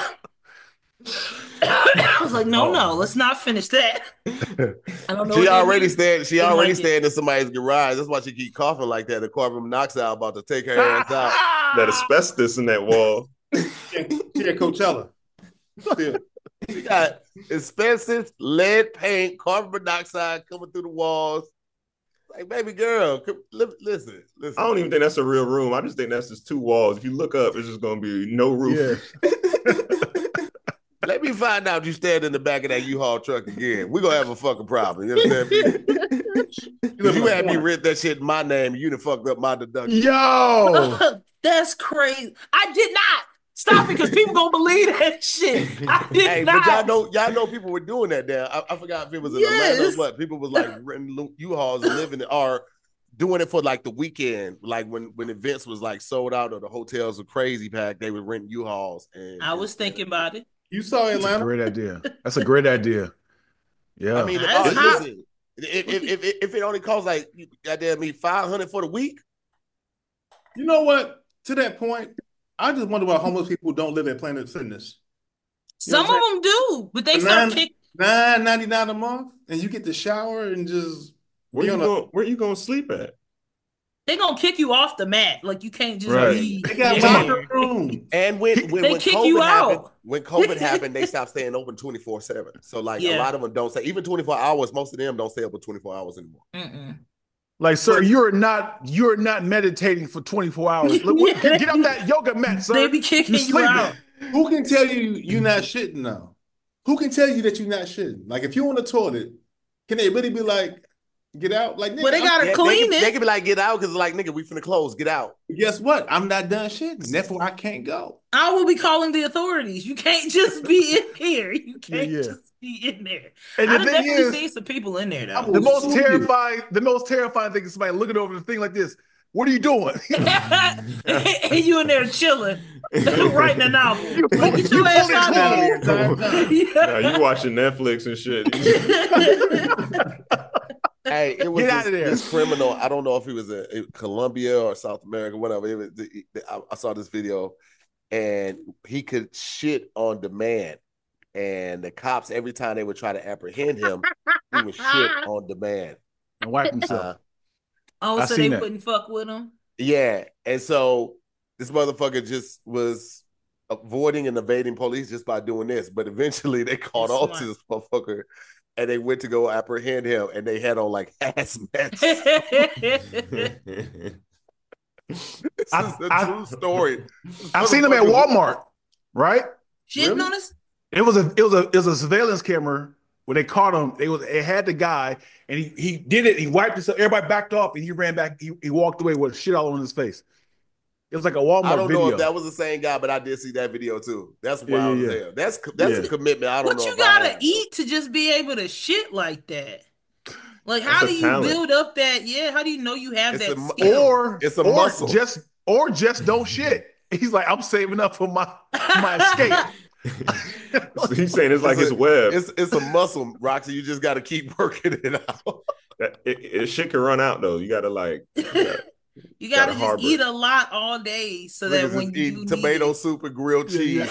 I was like, no, let's not finish that. I don't know. She already staying in somebody's garage. That's why she keep coughing like that. The carbon monoxide about to take her ass out. That asbestos in that wall. She at Coachella. She got asbestos, lead paint, carbon monoxide coming through the walls. Like, baby girl, listen. I don't even think that's a real room. I just think that's just two walls. If you look up, it's just going to be no roof. Yeah. Let me find out you stand in the back of that U-Haul truck again. We're going to have a fucking problem. You understand me? You had me written that shit in my name. You done fucked up my deduction. Yo! That's crazy. I did not. Stop it, because people gonna believe that shit. I did not. But y'all know people were doing that there. I forgot if it was in Atlanta or what. People was like renting U-Hauls and living it, or doing it for like the weekend, like when events was like sold out or the hotels were crazy packed. They would rent U-Hauls. And I was thinking about it. You saw Atlanta. That's a great idea. That's a great idea. Yeah. I mean, listen, if it only costs like goddamn me $500 for the week. You know what? To that point, I just wonder why homeless people don't live at Planet Fitness. Some of them do, but they start kicking $9.99 a month, and you get to shower and just where you gonna sleep at? They're gonna kick you off the mat. Like you can't just leave. They got locker rooms. And when kick COVID you happened, out. when COVID happened, they stopped staying open 24/7. So like a lot of them don't stay even 24 hours. Most of them don't stay open 24 hours anymore. Like, sir, you're not meditating for 24 hours. Look, get off that yoga mat, sir. They be kicking you out. Who can tell you you're not shitting now? Who can tell you that you're not shitting? Like, if you're on the toilet, can they really be like, get out? Like, nigga, well, they gotta clean it. They can be like, get out, because like, nigga, we finna close. Get out. Guess what? I'm not done shitting. Therefore, I can't go. I will be calling the authorities. You can't just be in here. You can't just be in there. And I've definitely seen some people in there though. The most terrifying thing is somebody looking over the thing like this. What are you doing? And you in there chilling, writing a novel. Get your ass out of here. Yeah, you watching Netflix and shit. Hey, it was this criminal. I don't know if he was in Colombia or South America, whatever. I saw this video, and he could shit on demand. And the cops, every time they would try to apprehend him, he would shit on demand and wipe himself. So they wouldn't fuck with him? Yeah. And so this motherfucker just was avoiding and evading police just by doing this. But eventually they caught on to this motherfucker, and they went to go apprehend him, and they had on like hazmat. This is a true story. I've seen him at Walmart, right? Shitting on us? It was a surveillance camera when they caught him. It had the guy, and he did it. He wiped himself. Everybody backed off, and he ran back. He walked away with shit all on his face. It was like a Walmart video. I don't know if that was the same guy, but I did see that video too. That's wild as hell. That's a commitment. I don't know. What you gotta eat to just be able to shit like that? Like, how do you build up that? Yeah, how do you know you have that skill? Or it's a muscle. Just don't shit. He's like, I'm saving up for my escape. So he's saying it's like his web. It's a muscle, Roxy. You just got to keep working it out. Shit can run out though. You got to like. You gotta just eat a lot all day so that when you eat tomato soup and grilled cheese.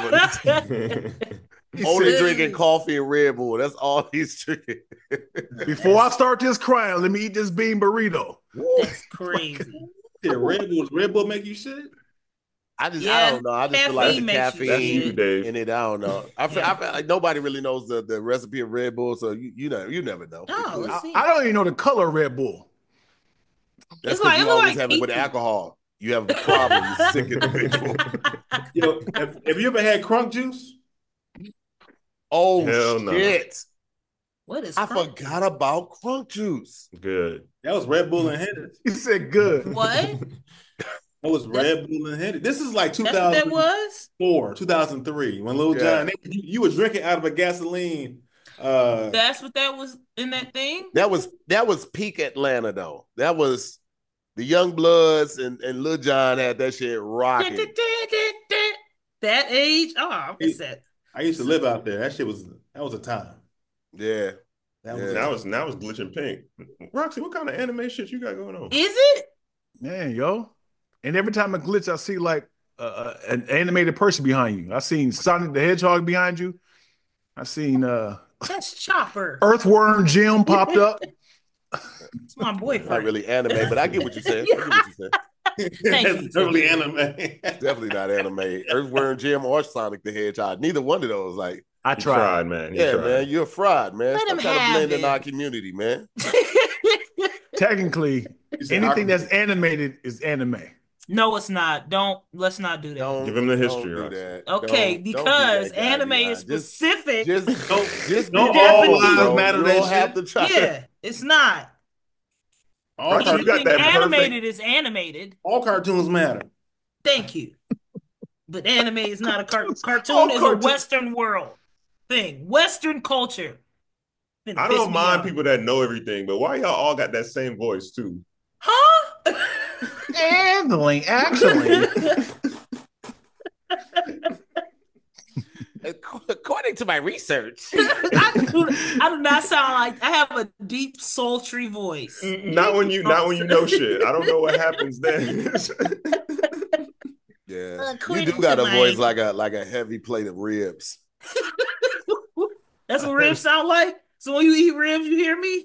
Only drinking coffee and Red Bull. That's all he's drinking. Before I start this crime, let me eat this bean burrito. That's crazy. Yeah, Red Bull make you shit? I don't know. I just feel like the caffeine in it. I don't know. I feel like nobody really knows the recipe of Red Bull, so you never know. I don't even know the color of Red Bull. That's because you always have it with alcohol. You have a problem. You're sick individual. Have you ever had crunk juice? Oh, shit. No. What is I forgot about crunk juice. Good. That was Red Bull and Hennessy. He said good. What? That was Red Bull and Hennessy. This is like 2004, 2003, when Lil Jon, you were drinking out of a gasoline. That's what that was in that thing? That was peak Atlanta, though. That was the Young Bloods and Lil Jon had that shit rocking. That age? Oh, I'm upset. I used to live out there. That was a time. Yeah. Now it's Glitching Pink. Roxy, what kind of anime shit you got going on? Is it? Man, yo. And every time I glitch, I see like an animated person behind you. I seen Sonic the Hedgehog behind you. I seen that's Chopper. Earthworm Jim popped up. It's my boyfriend. Not really anime, but I get what you're saying. That's totally anime. Definitely not anime. Earthworm Jim or Sonic the Hedgehog. Neither one of those. Like I tried, man. Man, you're a fraud, man. Let him trying to blend in our community, man. Technically, anything that's animated is anime. No, it's not. Let's not do that. Give him the history. Okay, because anime is specific. Just don't all lives matter. That have to try. Yeah, it's not. Animated is animated. All cartoons matter. Thank you. But anime is not a cartoon. Is a Western world thing. Western culture. I don't mind people that know everything, but why y'all all got that same voice too? Huh? Handling, actually. to my research. I do not sound like I have a deep, sultry voice. Not when you know shit. I don't know what happens then. Yeah, you do got a voice like a heavy plate of ribs. That's what ribs sound like. So when you eat ribs, you hear me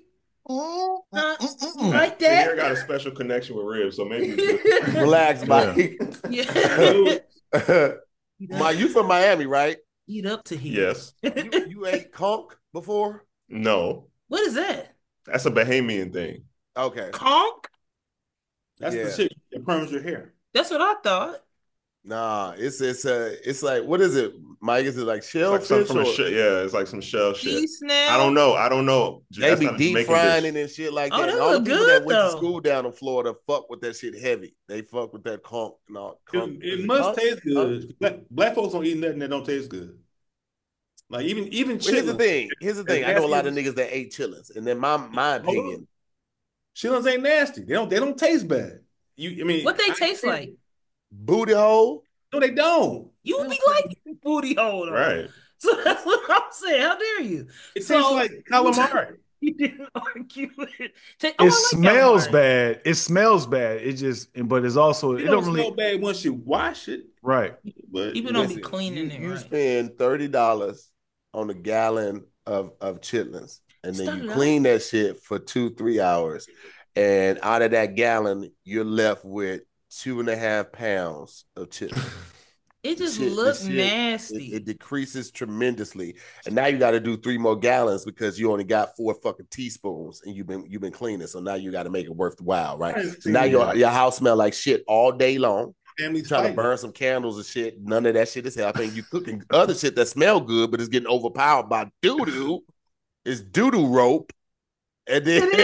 like that. I got a special connection with ribs, so maybe relax, Mike. Yeah. Mike, you from Miami, right? Eat up to here. Yes. You ate conch before? No. What is that? That's a Bahamian thing. Okay. Conch? That's the shit that perms your hair. That's what I thought. Nah, it's like, what is it, Mike? Is it like shellfish? Like it's like some shell shit. Snail? I don't know. They be deep frying it and shit like that. That all the people that went though. to school down in Florida fuck with that shit heavy. They fuck with that conch. No, it must taste good. Black folks don't eat nothing that don't taste good. Like even chitlins. Here's the thing. I know a lot of niggas that ate chitlins, and then my opinion, chitlins ain't nasty. They don't taste bad. What they taste like? Booty hole? No, they don't. You be like booty hole, though. Right? So that's what I'm saying. How dare you? It tastes like calamari. You didn't argue it. It smells bad. It smells bad. It just, but it's also it don't smell bad once you wash it, right? But people don't be cleaning it. You spend $30 on a gallon of chitlins, and then you clean that shit for 2-3 hours, and out of that gallon, you're left with 2.5 pounds of chitlins. It just looks nasty. It decreases tremendously, and now you got to do 3 more gallons because you only got 4 fucking teaspoons, and you've been cleaning. So now you got to make it worthwhile, right? So now your house smell like shit all day long. Family's trying to burn some candles and shit. None of that shit is helping. You cooking other shit that smell good, but it's getting overpowered by doo doo. It's doo doo rope, and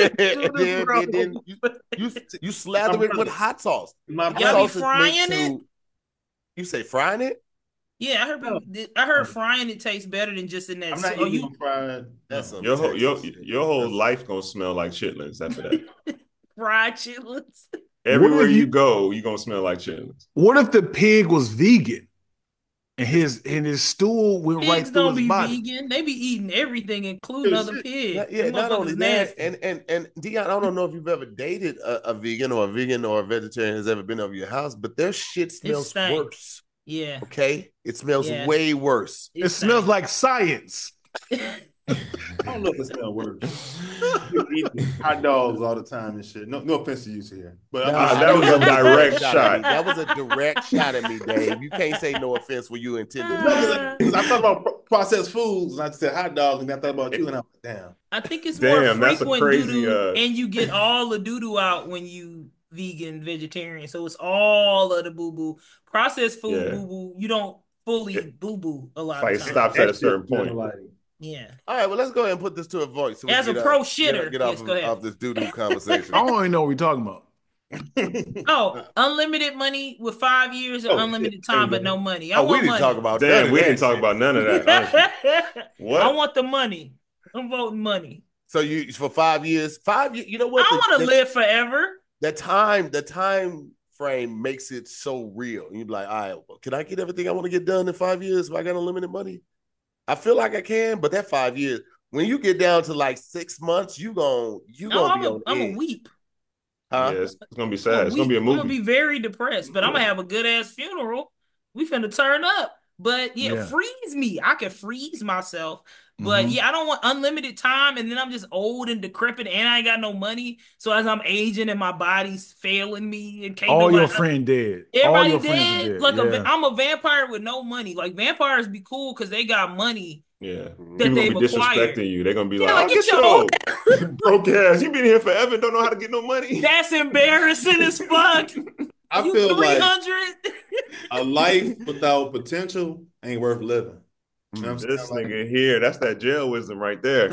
then you slather it with hot sauce. Y'all be frying it. You say frying it? Yeah, I heard frying it tastes better than just in that. I'm not eating fried. That's your whole life gonna smell like chitlins after that. Fried chitlins. Everywhere you go, you're gonna smell like chitlins. What if the pig was vegan and his stool went right through his body? Vegan. They be eating everything, including other pigs. Yeah, not only that, and Dion, I don't know if you've ever dated a vegan or a vegetarian has ever been over your house, but their shit smells worse. Yeah. Okay? It smells way worse. It smells like science. I don't know if it smells worse. Eating hot dogs all the time and shit. No offense to you here, but that was a direct shot. That was a direct shot at me, Dave. You can't say no offense when you intended. I thought about processed foods, and I said hot dogs, and I thought about you, and I'm like, damn. I think it's more frequent doo-doo, and you get all the doo-doo out when you vegetarian. So it's all of the boo-boo. Processed food boo-boo, you don't fully boo-boo a lot of times. It stops at a certain point. Yeah. All right, well, let's go ahead and put this to a voice. So as a pro shitter, get off this doo-doo conversation. I don't even know what we're talking about. Unlimited money with 5 years or unlimited time, but no money. We didn't talk about that. We didn't talk about none of that. What? I want the money. I'm voting money. So you for 5 years, you know what? I want to live forever. The time frame makes it so real. You'd be like, all right, can I get everything I want to get done in 5 years if I got unlimited money? I feel like I can, but that 5 years, when you get down to like 6 months, you gonna be on I'm a weep. Huh? Yeah, it's gonna be sad. It's gonna be a movie. I'm gonna be very depressed, but I'm gonna have a good ass funeral. We finna turn up. But freeze me. I can freeze myself. But I don't want unlimited time, and then I'm just old and decrepit, and I ain't got no money. So as I'm aging and my body's failing me, and all your friends dead. Everybody dead. Like I'm a vampire with no money. Like vampires be cool because they got money. Yeah, that they've acquired. Disrespecting you. They're gonna be like, get your broke ass. You been here forever, and don't know how to get no money. That's embarrassing as fuck. I feel like a life without potential ain't worth living. You know this nigga here, that's that jail wisdom right there.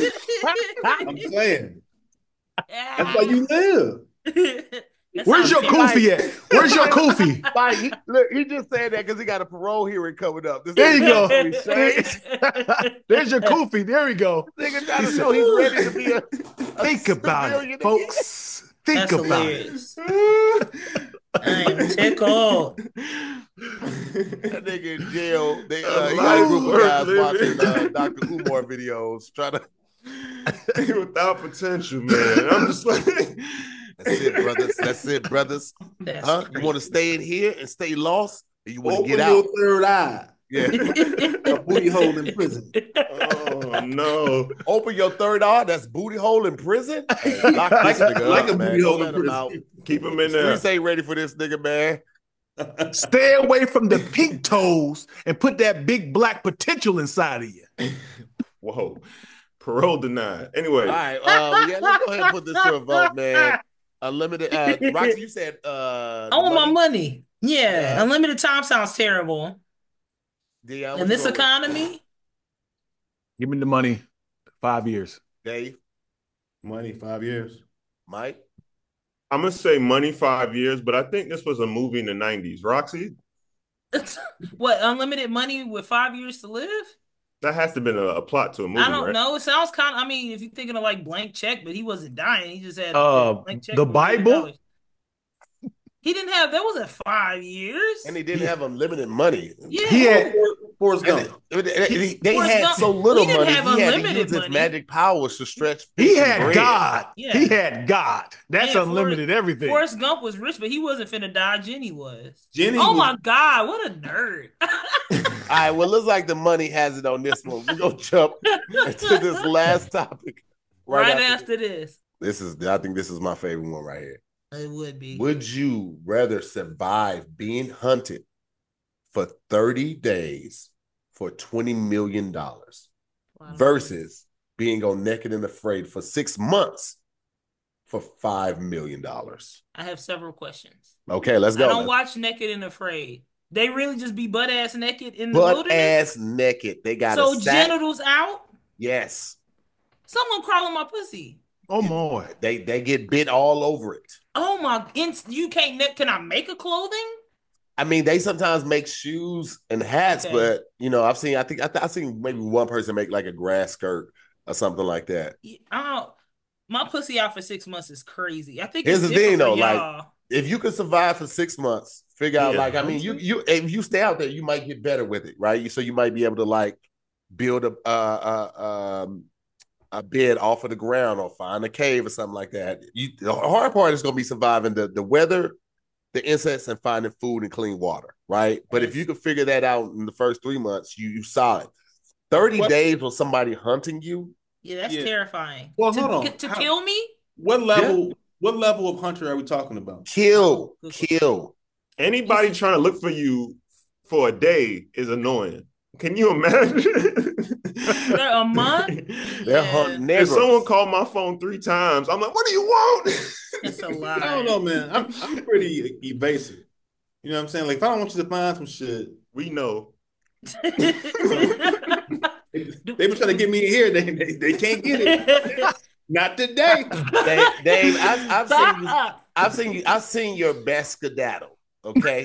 I'm saying. That's why you live. Where's your kufi at? Where's your kufi? Like, he just said that because he got a parole hearing coming up. There you go. There's your kufi. There we go. This nigga trying to show he's ready to be a think about it, folks. Think about it. I am tickled. That nigga in jail. They he got a group of guys watching Dr. Umar videos, trying to without potential, man. I'm just like, that's it, brothers. That's it, brothers. Huh? You want to stay in here and stay lost, or you want to get out? Open your third eye. Yeah, a booty hole in prison. Oh no! Open your third eye. That's booty hole in prison. Hey, lock this nigga like up, a booty hole in prison. Keep him in there. Streets ain't ready for this nigga, man. Stay away from the pink toes and put that big black potential inside of you. Whoa. Parole denied. Anyway. All right. Yeah, let's go ahead and put this to a vote, man. Unlimited. Roxy, you said I want my money. Yeah. Unlimited time sounds terrible. Dion, in this economy? Give me the money. 5 years. Dave? Money, 5 years. Mike? I'm going to say money 5 years, but I think this was a movie in the 90s. Roxy? What, unlimited money with 5 years to live? That has to have been a plot to a movie, I don't right? know. It sounds kind of, I mean, if you're thinking of like Blank Check, but he wasn't dying. He just had Blank Check. The Bible? He didn't have, that wasn't 5 years. And he didn't have unlimited money. Yeah. He had Forrest Gump. They had so little money, he had to use his magic powers to stretch. He had God. Yeah. He had God. That's unlimited everything. Forrest Gump was rich, but he wasn't finna die. Jenny was. My God, what a nerd. All right, well, looks like the money has it on this one. We're going to jump into this last topic. Right after this. I think this is my favorite one right here. It would be. Would you rather survive being hunted for 30 days for $20 million versus being on Naked and Afraid for 6 months for $5 million? I have several questions. Okay, let's go. I don't watch Naked and Afraid. They really just be butt-ass naked in the wilderness? Butt-ass naked. They got so genitals out? Yes. Someone crawling my pussy. Oh, my. They get bit all over it. Oh, my. You can't. Can I make a clothing? I mean, they sometimes make shoes and hats, but, you know, I've seen maybe one person make like a grass skirt or something like that. My pussy out for 6 months is crazy. I think here's the thing, though. Y'all. Like, if you can survive for 6 months, figure out, like, I mean, you if you stay out there, you might get better with it, right? So you might be able to, like, build a bed off of the ground or find a cave or something like that. The hard part is going to be surviving the weather, the insects, and finding food and clean water, right? But if you can figure that out in the first 3 months, you solid. 30 days with somebody hunting you. Yeah, that's terrifying. Well, hold on. To kill me? What level? Yeah. What level of hunter are we talking about? Kill. Anybody trying to look for you for a day is annoying. Can you imagine? They're a month? They're hunting niggas. If someone called my phone 3 times, I'm like, what do you want? It's a lie. I don't know, man. I'm pretty evasive. You know what I'm saying? Like, if I don't want you to find some shit, we know. They were trying to get me in here. They can't get it. Not today. Dave, I've seen your best skedaddle. Okay.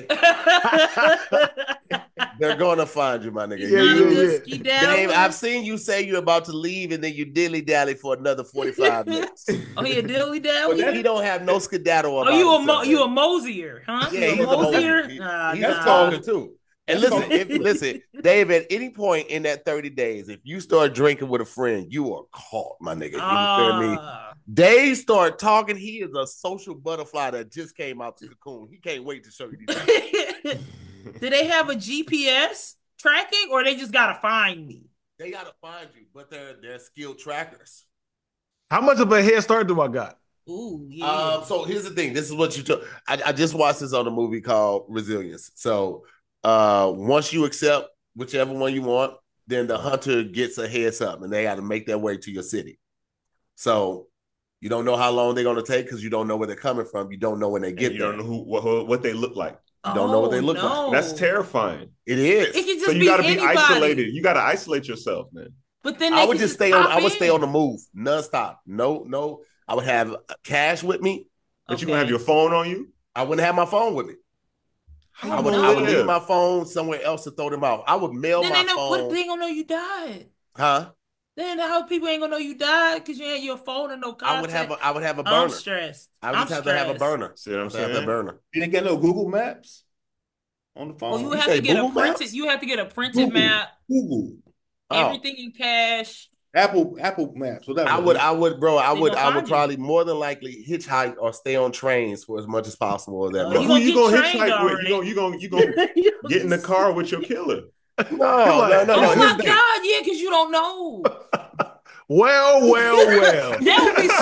They're gonna find you, my nigga. Yeah. Dave, I've seen you say you're about to leave and then you dilly-dally for another 45 minutes. Oh, yeah, dilly-dally? Well, he don't have no skedaddle about you a mosier, huh? Yeah, he's a mosier. He's talking too. And listen, Dave, at any point in that 30 days, if you start drinking with a friend, you are caught, my nigga. You understand me? Dave start talking. He is a social butterfly that just came out to the cocoon. He can't wait to show you these. Do they have a GPS tracking, or they just gotta find me? They gotta find you, but they're skilled trackers. How much of a head start do I got? Ooh, yeah. So here's the thing. This is what you took. I just watched this on a movie called Resilience. So once you accept whichever one you want, then the hunter gets a heads up, and they got to make their way to your city. So you don't know how long they're going to take because you don't know where they're coming from. You don't know when they get there. You don't know what they look like. You don't know what they look like. That's terrifying. It is. It can just so you got to be isolated. You got to isolate yourself, man. But then I would just stay on. I would stay on the move, nonstop. No. I would have cash with me. But you gonna have your phone on you? I wouldn't have my phone with me. I would leave my phone somewhere else to throw them out. I would mail my phone. What, they ain't gonna know you died? Huh? Then how people ain't gonna know you died because you ain't your phone and no contact? I would have a burner. I'm stressed. I would just have to have a burner. See what I'm saying? Have a burner. You didn't get no Google Maps on the phone. Oh, you have to get a printed. You have to get a printed map. Google. Everything in cash. Apple Maps. Whatever. I would probably more than likely hitchhike or stay on trains for as much as possible. That who you gonna hitchhike with? You gonna get in the car with your killer? No. Oh my God, yeah, because you don't know. Well. That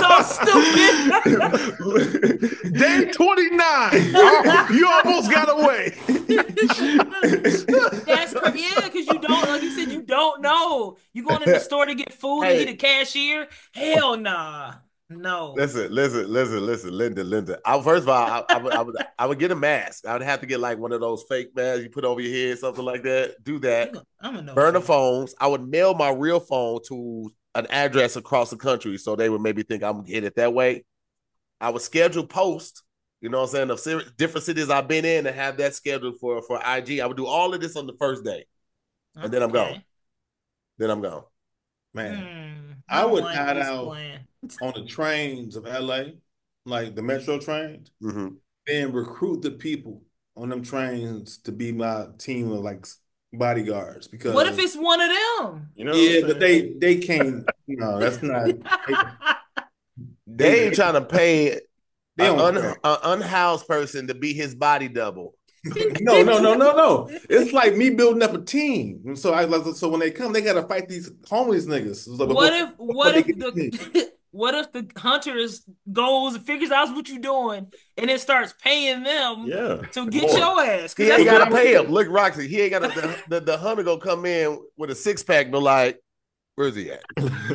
would be so stupid. Day 29. You almost got away. That's crazy. Yeah, because you don't, like you said, you don't know. You going in the store to get food and eat a cashier? Hell nah. No. Listen, Linda. First of all, I would get a mask. I would have to get like one of those fake masks you put over your head, something like that. Do that. Burn the phones. I would mail my real phone to an address across the country, so they would maybe think I'm gonna get it that way. I would schedule posts, you know what I'm saying, of different cities I've been in and have that scheduled for IG. I would do all of this on the first day, and then I'm gone. Man, I would hide out on the trains of LA, like the metro trains, and recruit the people on them trains to be my team of like bodyguards. Because what if it's one of them? You know, but they can't. No, that's not. They ain't trying to pay an unhoused person to be his body double. No. It's like me building up a team. So when they come, they gotta fight these homeless niggas. So what if the hunters goes and figures out what you're doing and then starts paying them to get your ass? He ain't gotta pay him. Look, Roxy, he ain't got the hunter go come in with a 6-pack, but like, where's he at?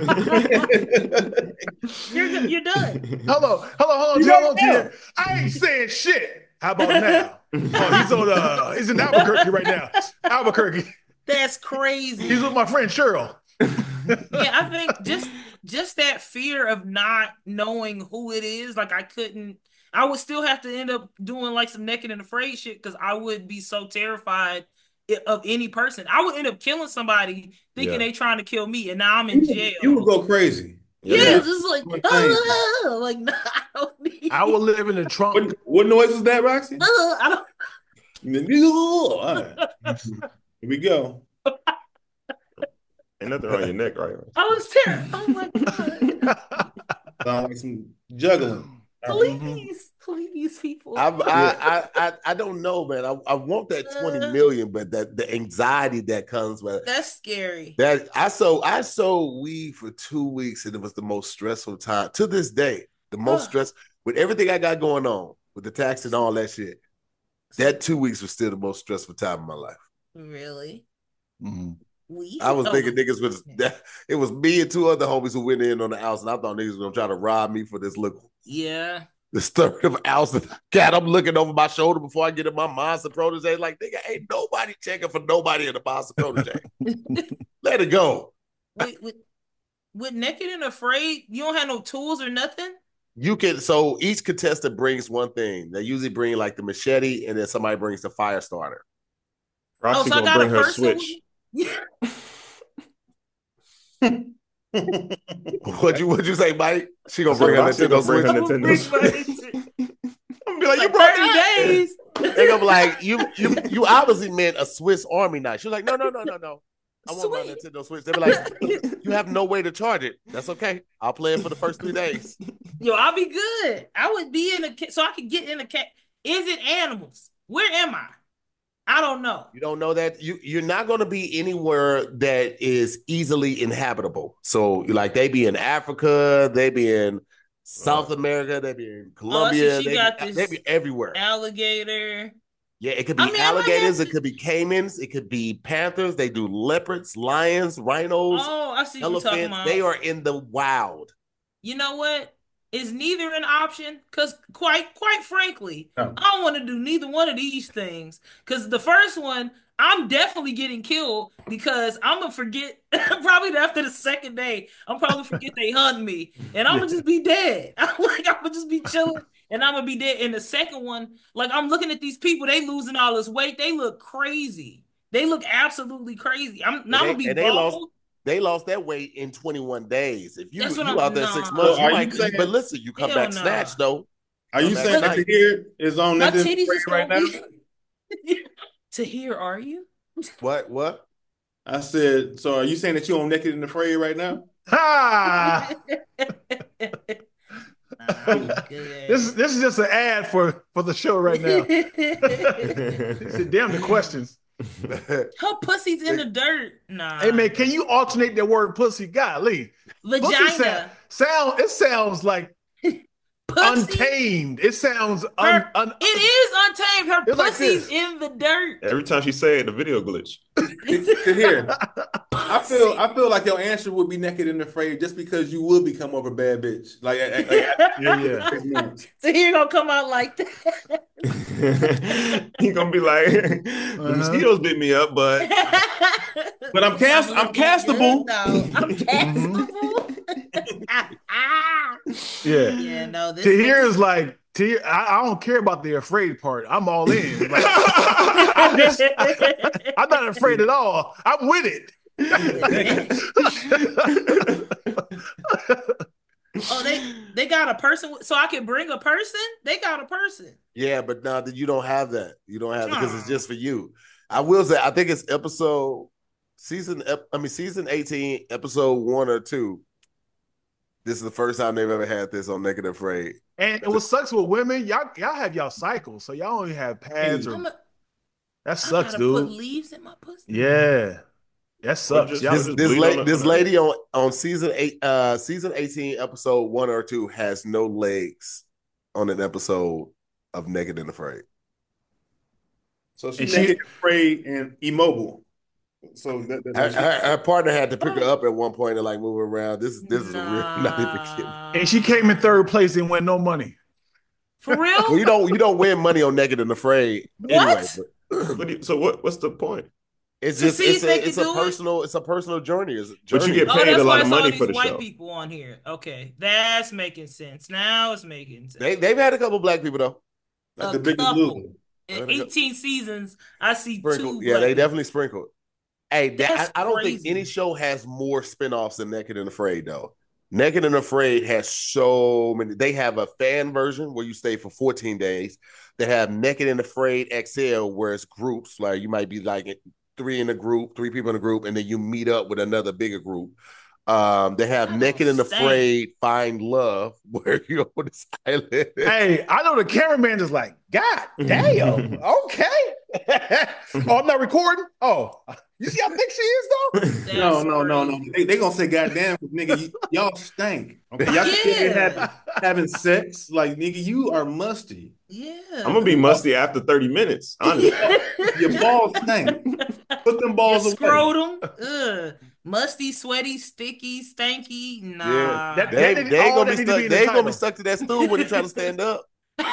You're done. Hello, Joe. I ain't saying shit. How about now? He's in Albuquerque right now. Albuquerque. That's crazy. He's with my friend Cheryl. Yeah, I think just that fear of not knowing who it is, like I would still have to end up doing like some naked and afraid shit because I would be so terrified of any person. I would end up killing somebody thinking they trying to kill me, and now I'm in jail. You would go crazy. Yeah, just like nah, I don't need. I would live in the trunk. What noise is that, Roxy? I don't. All right. Here we go. Ain't nothing on your neck, right? I was terrified. Oh my God. Sound like some juggling. Please, people. I don't know, man. I want that 20 million, but the anxiety that comes with that's scary. That I sold weed for 2 weeks, and it was the most stressful time to this day. The most stress with everything I got going on with the tax and all that shit. That 2 weeks was still the most stressful time of my life. Really? Mm-hmm. I was thinking niggas was that it was me and 2 other homies who went in on the ounce, and I thought niggas were gonna try to rob me for this look. Yeah. This third of an ounce. God, I'm looking over my shoulder before I get in my Monster Protege. Like, nigga, ain't nobody checking for nobody in the Monster Protege. Let it go. With Naked and Afraid, you don't have no tools or nothing? You can, so each contestant brings one thing. They usually bring like the machete, and then somebody brings the fire starter. Roxy so gonna bring her Switch. What'd you say, Mike? She gonna bring her Nintendo Switch. I'm be like, you brought 30 days. They gonna be like, you obviously meant a Swiss Army knife. She's like, no. I want my Nintendo Switch. They be like, you have no way to charge it. That's okay. I'll play it for the first 3 days. Yo, I'll be good. I would be in a so I could get in a cat. Is it animals? Where am I? I don't know. You don't know that you're not going to be anywhere that is easily inhabitable. So like they be in Africa, they be in South America, they be in Colombia, they be everywhere. Alligator. Yeah, it could be alligators, it could be caimans, it could be panthers. They do leopards, lions, rhinos. Oh, I see elephants. What you're talking about. They are in the wild. You know what? Is neither an option? Because quite frankly, I don't want to do neither one of these things. Because the first one, I'm definitely getting killed because I'm gonna forget. Probably after the second day, I'm probably forget they hunt me, and I'm gonna just be dead. I'm gonna just be chilling, and I'm gonna be dead. And the second one, like I'm looking at these people, they losing all this weight. They look crazy. They look absolutely crazy. I'm not gonna be bald. They lost that weight in 21 days. If you out there 6 months, you might, but listen, you come back snatched though. Are you saying that the hair is on my titties right now? Tahir, are you? What? I said, so are you saying that you're on Naked and Afraid right now? Ha! This is just an ad for the show right now. Damn the questions. Her pussy's in the dirt. Nah. Hey man, can you alternate that word pussy? Golly. Vagina. It sounds like untamed. It sounds it is untamed. Her pussy's like in the dirt. Every time she say it, the video glitch. Here, I feel like your answer would be Naked and Afraid just because you will become over a bad bitch. Yeah. So you're gonna come out like that. You're gonna be like, the mosquitoes bit me up, but I'm castable. I'm castable. Yeah. No. Tahir is like Tahir. I don't care about the afraid part. I'm all in. Like, I'm not afraid at all. I'm with it. They got a person, so I can bring a person. They got a person. Yeah, but now that you don't have that, because it's just for you. I will say, I think it's season 18, episode 1 or 2. This is the first time they've ever had this on Naked and Afraid. And what sucks with women, y'all have y'all cycles, so y'all only have pads that sucks, dude. Put leaves in my pussy. Yeah. That sucks. This lady on season 18, episode 1 or 2 has no legs on an episode of Naked and Afraid. So she's naked, afraid, and immobile. So her partner had to pick her up at one point and like move her around. This is a real not even kidding. And she came in 3rd place and won no money. For real? Well, you don't win money on Naked and Afraid anyway. So what's the point? It's a personal journey. But you get paid a lot of money for the white show. People on here. Okay, that's making sense. Now it's making sense. They've had a couple black people though. Like the Biggest Loser. In 18 seasons, I see sprinkled. 2. Yeah, they definitely sprinkled. Hey, I don't think any show has more spinoffs than Naked and Afraid though. Naked and Afraid has so many. They have a fan version where you stay for 14 days. They have Naked and Afraid XL where it's groups. Like you might be like 3 people in a group, and then you meet up with another bigger group. They have Naked and Afraid Find Love where you're on this island. Hey, I know the cameraman is like, God damn, okay. Oh, I'm not recording? Oh, you see how thick she is though? No. They gonna say goddamn, nigga, y'all stink. Okay, y'all can having sex. Like, nigga, you are musty. Yeah. I'm gonna be musty after 30 minutes. Honestly. Your balls stink. Put them balls away. Scrotum. Ugh. Musty, sweaty, sticky, stanky. Nah. Yeah. They ain't gonna be stuck to that stool when they try to stand up.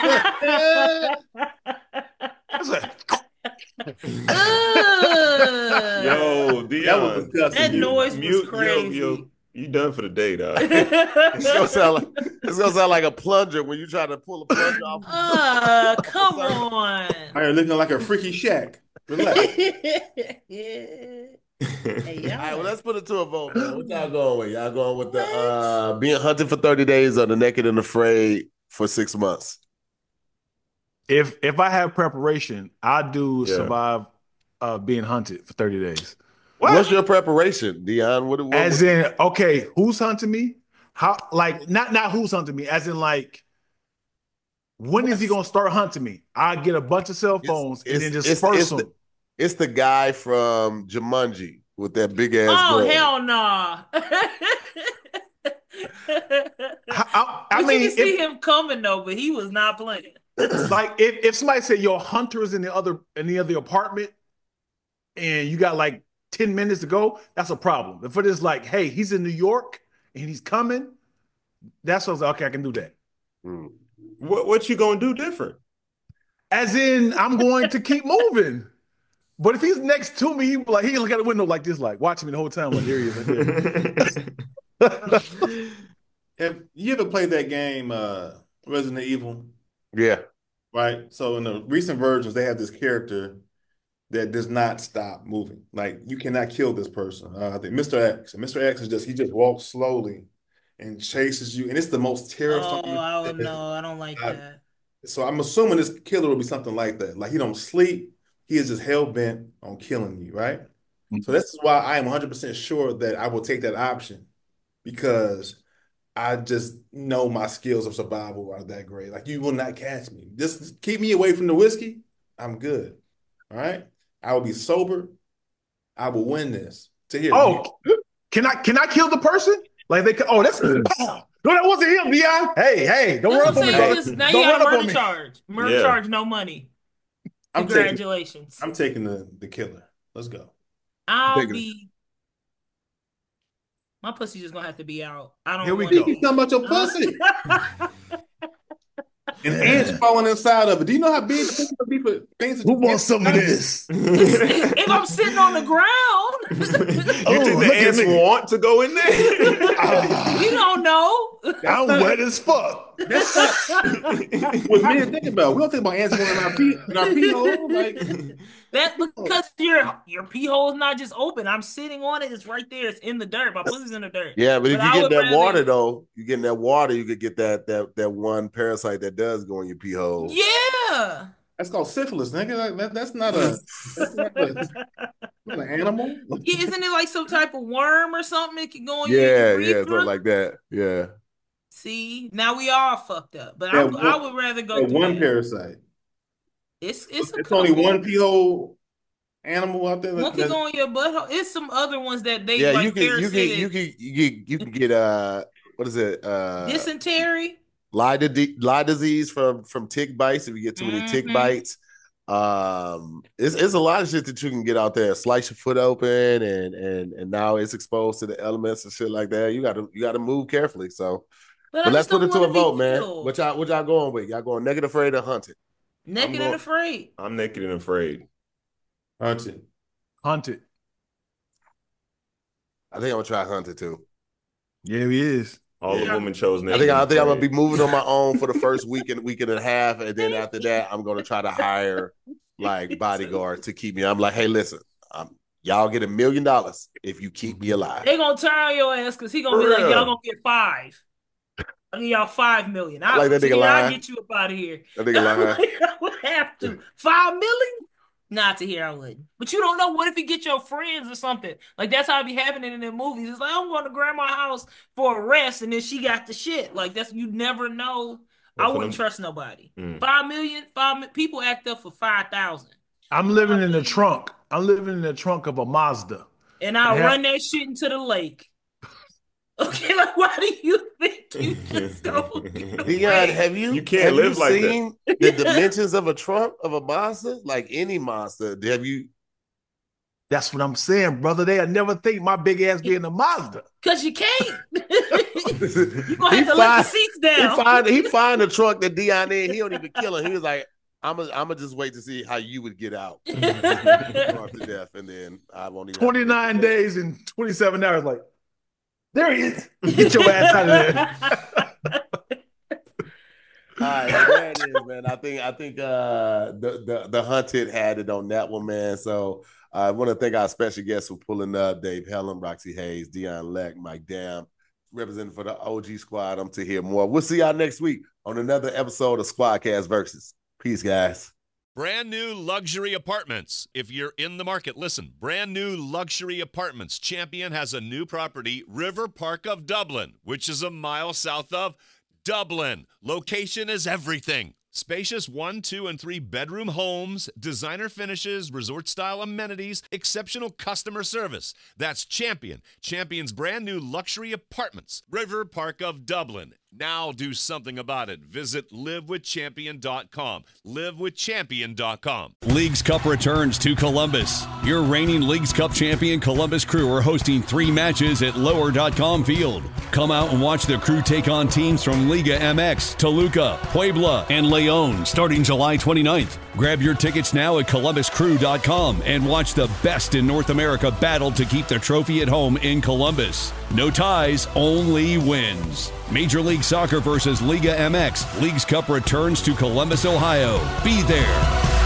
Yo, Dion, that noise was crazy. Yo, you done for the day, dog. It's gonna sound like a plunger when you try to pull a plunger off. Come on. You're looking like a freaky shack. Relax. Hey, all right, well, let's put it to a vote, man. What y'all going with? Y'all going with the being hunted for 30 days or the Naked and Afraid for 6 months? If I have preparation, I do survive being hunted for 30 days. What's your preparation, Dion? As in, okay, who's hunting me? How, like, not who's hunting me, as in, like, when is he gonna start hunting me? I get a bunch of cell phones and then disperse them. It's the guy from Jumanji with that big ass. Oh, hell no! I mean, you can see him coming though, but he was not playing. Like if somebody said your hunter is in the other apartment, and you got like 10 minutes to go, that's a problem. If it is like, hey, he's in New York and he's coming, that's what I was like, okay, I can do that. What you gonna do different? As in, I'm going to keep moving. But if he's next to me, he look out the window like this, like watching me the whole time. Like, there he is. Have you ever played that game, Resident Evil? Yeah. Right. So in the recent versions, they have this character that does not stop moving. Like you cannot kill this person. I think Mr. X. And Mr. X is he just walks slowly and chases you, and it's the most terrifying. Oh, I don't like that. So I'm assuming this killer will be something like that. Like he don't sleep. he is just hell-bent on killing you, right? Mm-hmm. So this is why I am 100% sure that I will take that option, because I just know my skills of survival are that great. Like, you will not catch me. Just keep me away from the whiskey. I'm good. All right? I will be sober. I will win this. Can I kill the person? Like, that's no, that wasn't him, Dion. Hey, don't run up on me, brother. Now you got a murder charge. Murder charge, no money. Congratulations. I'm taking the killer. Let's go. My pussy just gonna have to be out. I don't. Here we go. You talking about your pussy? And ants falling inside of it. Do you know how big the pussy would be for things? Who wants some of this? If I'm sitting on the ground, you think the ants want to go in there? You don't know. I'm wet as fuck. What men think about? We don't think about ants going in our pee hole. Like, that's because your pee hole is not just open. I'm sitting on it. It's right there. It's in the dirt. My pussy's in the dirt. Yeah, but if you get that water, though, you get in that water, you could get that one parasite that does go in your pee hole. Yeah. That's called syphilis, nigga. That's not an animal. Yeah, isn't it like some type of worm or something that can go in your something like that. Yeah. See, now we all fucked up. But I would rather go through one parasite. It's only one pee hole animal out there. One can go in your butthole. It's some other ones that they you can get what is it? Dysentery. Lyme disease from tick bites. If you get too many tick bites, it's a lot of shit that you can get out there. Slice your foot open, and now it's exposed to the elements and shit like that. You got to move carefully. So, but let's put it to a vote, man. What y'all going with? Y'all going naked, afraid, or hunted? Naked and afraid. I'm naked and afraid. Hunted. I think I'm gonna try hunted too. Yeah, he is. All the women chose naked. I think I'm gonna be moving on my own for the first week and a half, and then after that, I'm gonna try to hire like bodyguards to keep me. I'm like, hey, listen, y'all get $1 million if you keep me alive. They gonna turn your ass because he gonna be like, y'all gonna get 5. I give y'all $5 million. Like that nigga lying. I'll get you up out of here. That nigga lying. I would have to. $5 million? Not to hear, I wouldn't. But you don't know. What if you get your friends or something? Like, that's how it be happening in the movies. It's like, I'm going to grandma's house for a rest, and then she got the shit. Like, you never know. I wouldn't trust nobody. $5 million, people act up for 5,000. I'm living in the trunk. I'm living in the trunk of a Mazda. And I'll run that shit into the lake. Okay, like, why do you think you just go? Dion, have you seen the dimensions of a trunk of a Mazda? Like any Mazda, have you? That's what I'm saying, brother. They'll never think my big ass being a Mazda. Because you can't. You're going to have to let the seats down. He find a trunk that Dion in. He don't even kill him. He was like, I'm gonna just wait to see how you would get out. To death, and then I won't even. 29 days and 27 hours, like. There he is. Get your ass out of there. All right, there it is, man. I think the hunted had it on that one, man. So I want to thank our special guests for pulling up: Dave Helen, Roxy Hayes, Dion Leck, Mike Dam, representing for the OG Squad. I'm to hear more. We'll see y'all next week on another episode of Squadcast Versus. Peace, guys. Brand new luxury apartments. If you're in the market, listen. Brand new luxury apartments. Champion has a new property, River Park of Dublin, which is a mile south of Dublin. Location is everything. Spacious 1, 2, and 3 bedroom homes, designer finishes, resort-style amenities, exceptional customer service. That's Champion. Champion's brand new luxury apartments, River Park of Dublin. Now do something about it. Visit livewithchampion.com. Livewithchampion.com. Leagues Cup returns to Columbus. Your reigning Leagues Cup champion Columbus Crew are hosting 3 matches at lower.com field. Come out and watch the Crew take on teams from Liga MX, Toluca, Puebla, and Leon starting July 29th. Grab your tickets now at columbuscrew.com and watch the best in North America battle to keep the trophy at home in Columbus. No ties, only wins. Major League Soccer versus Liga MX. Leagues Cup returns to Columbus, Ohio. Be there.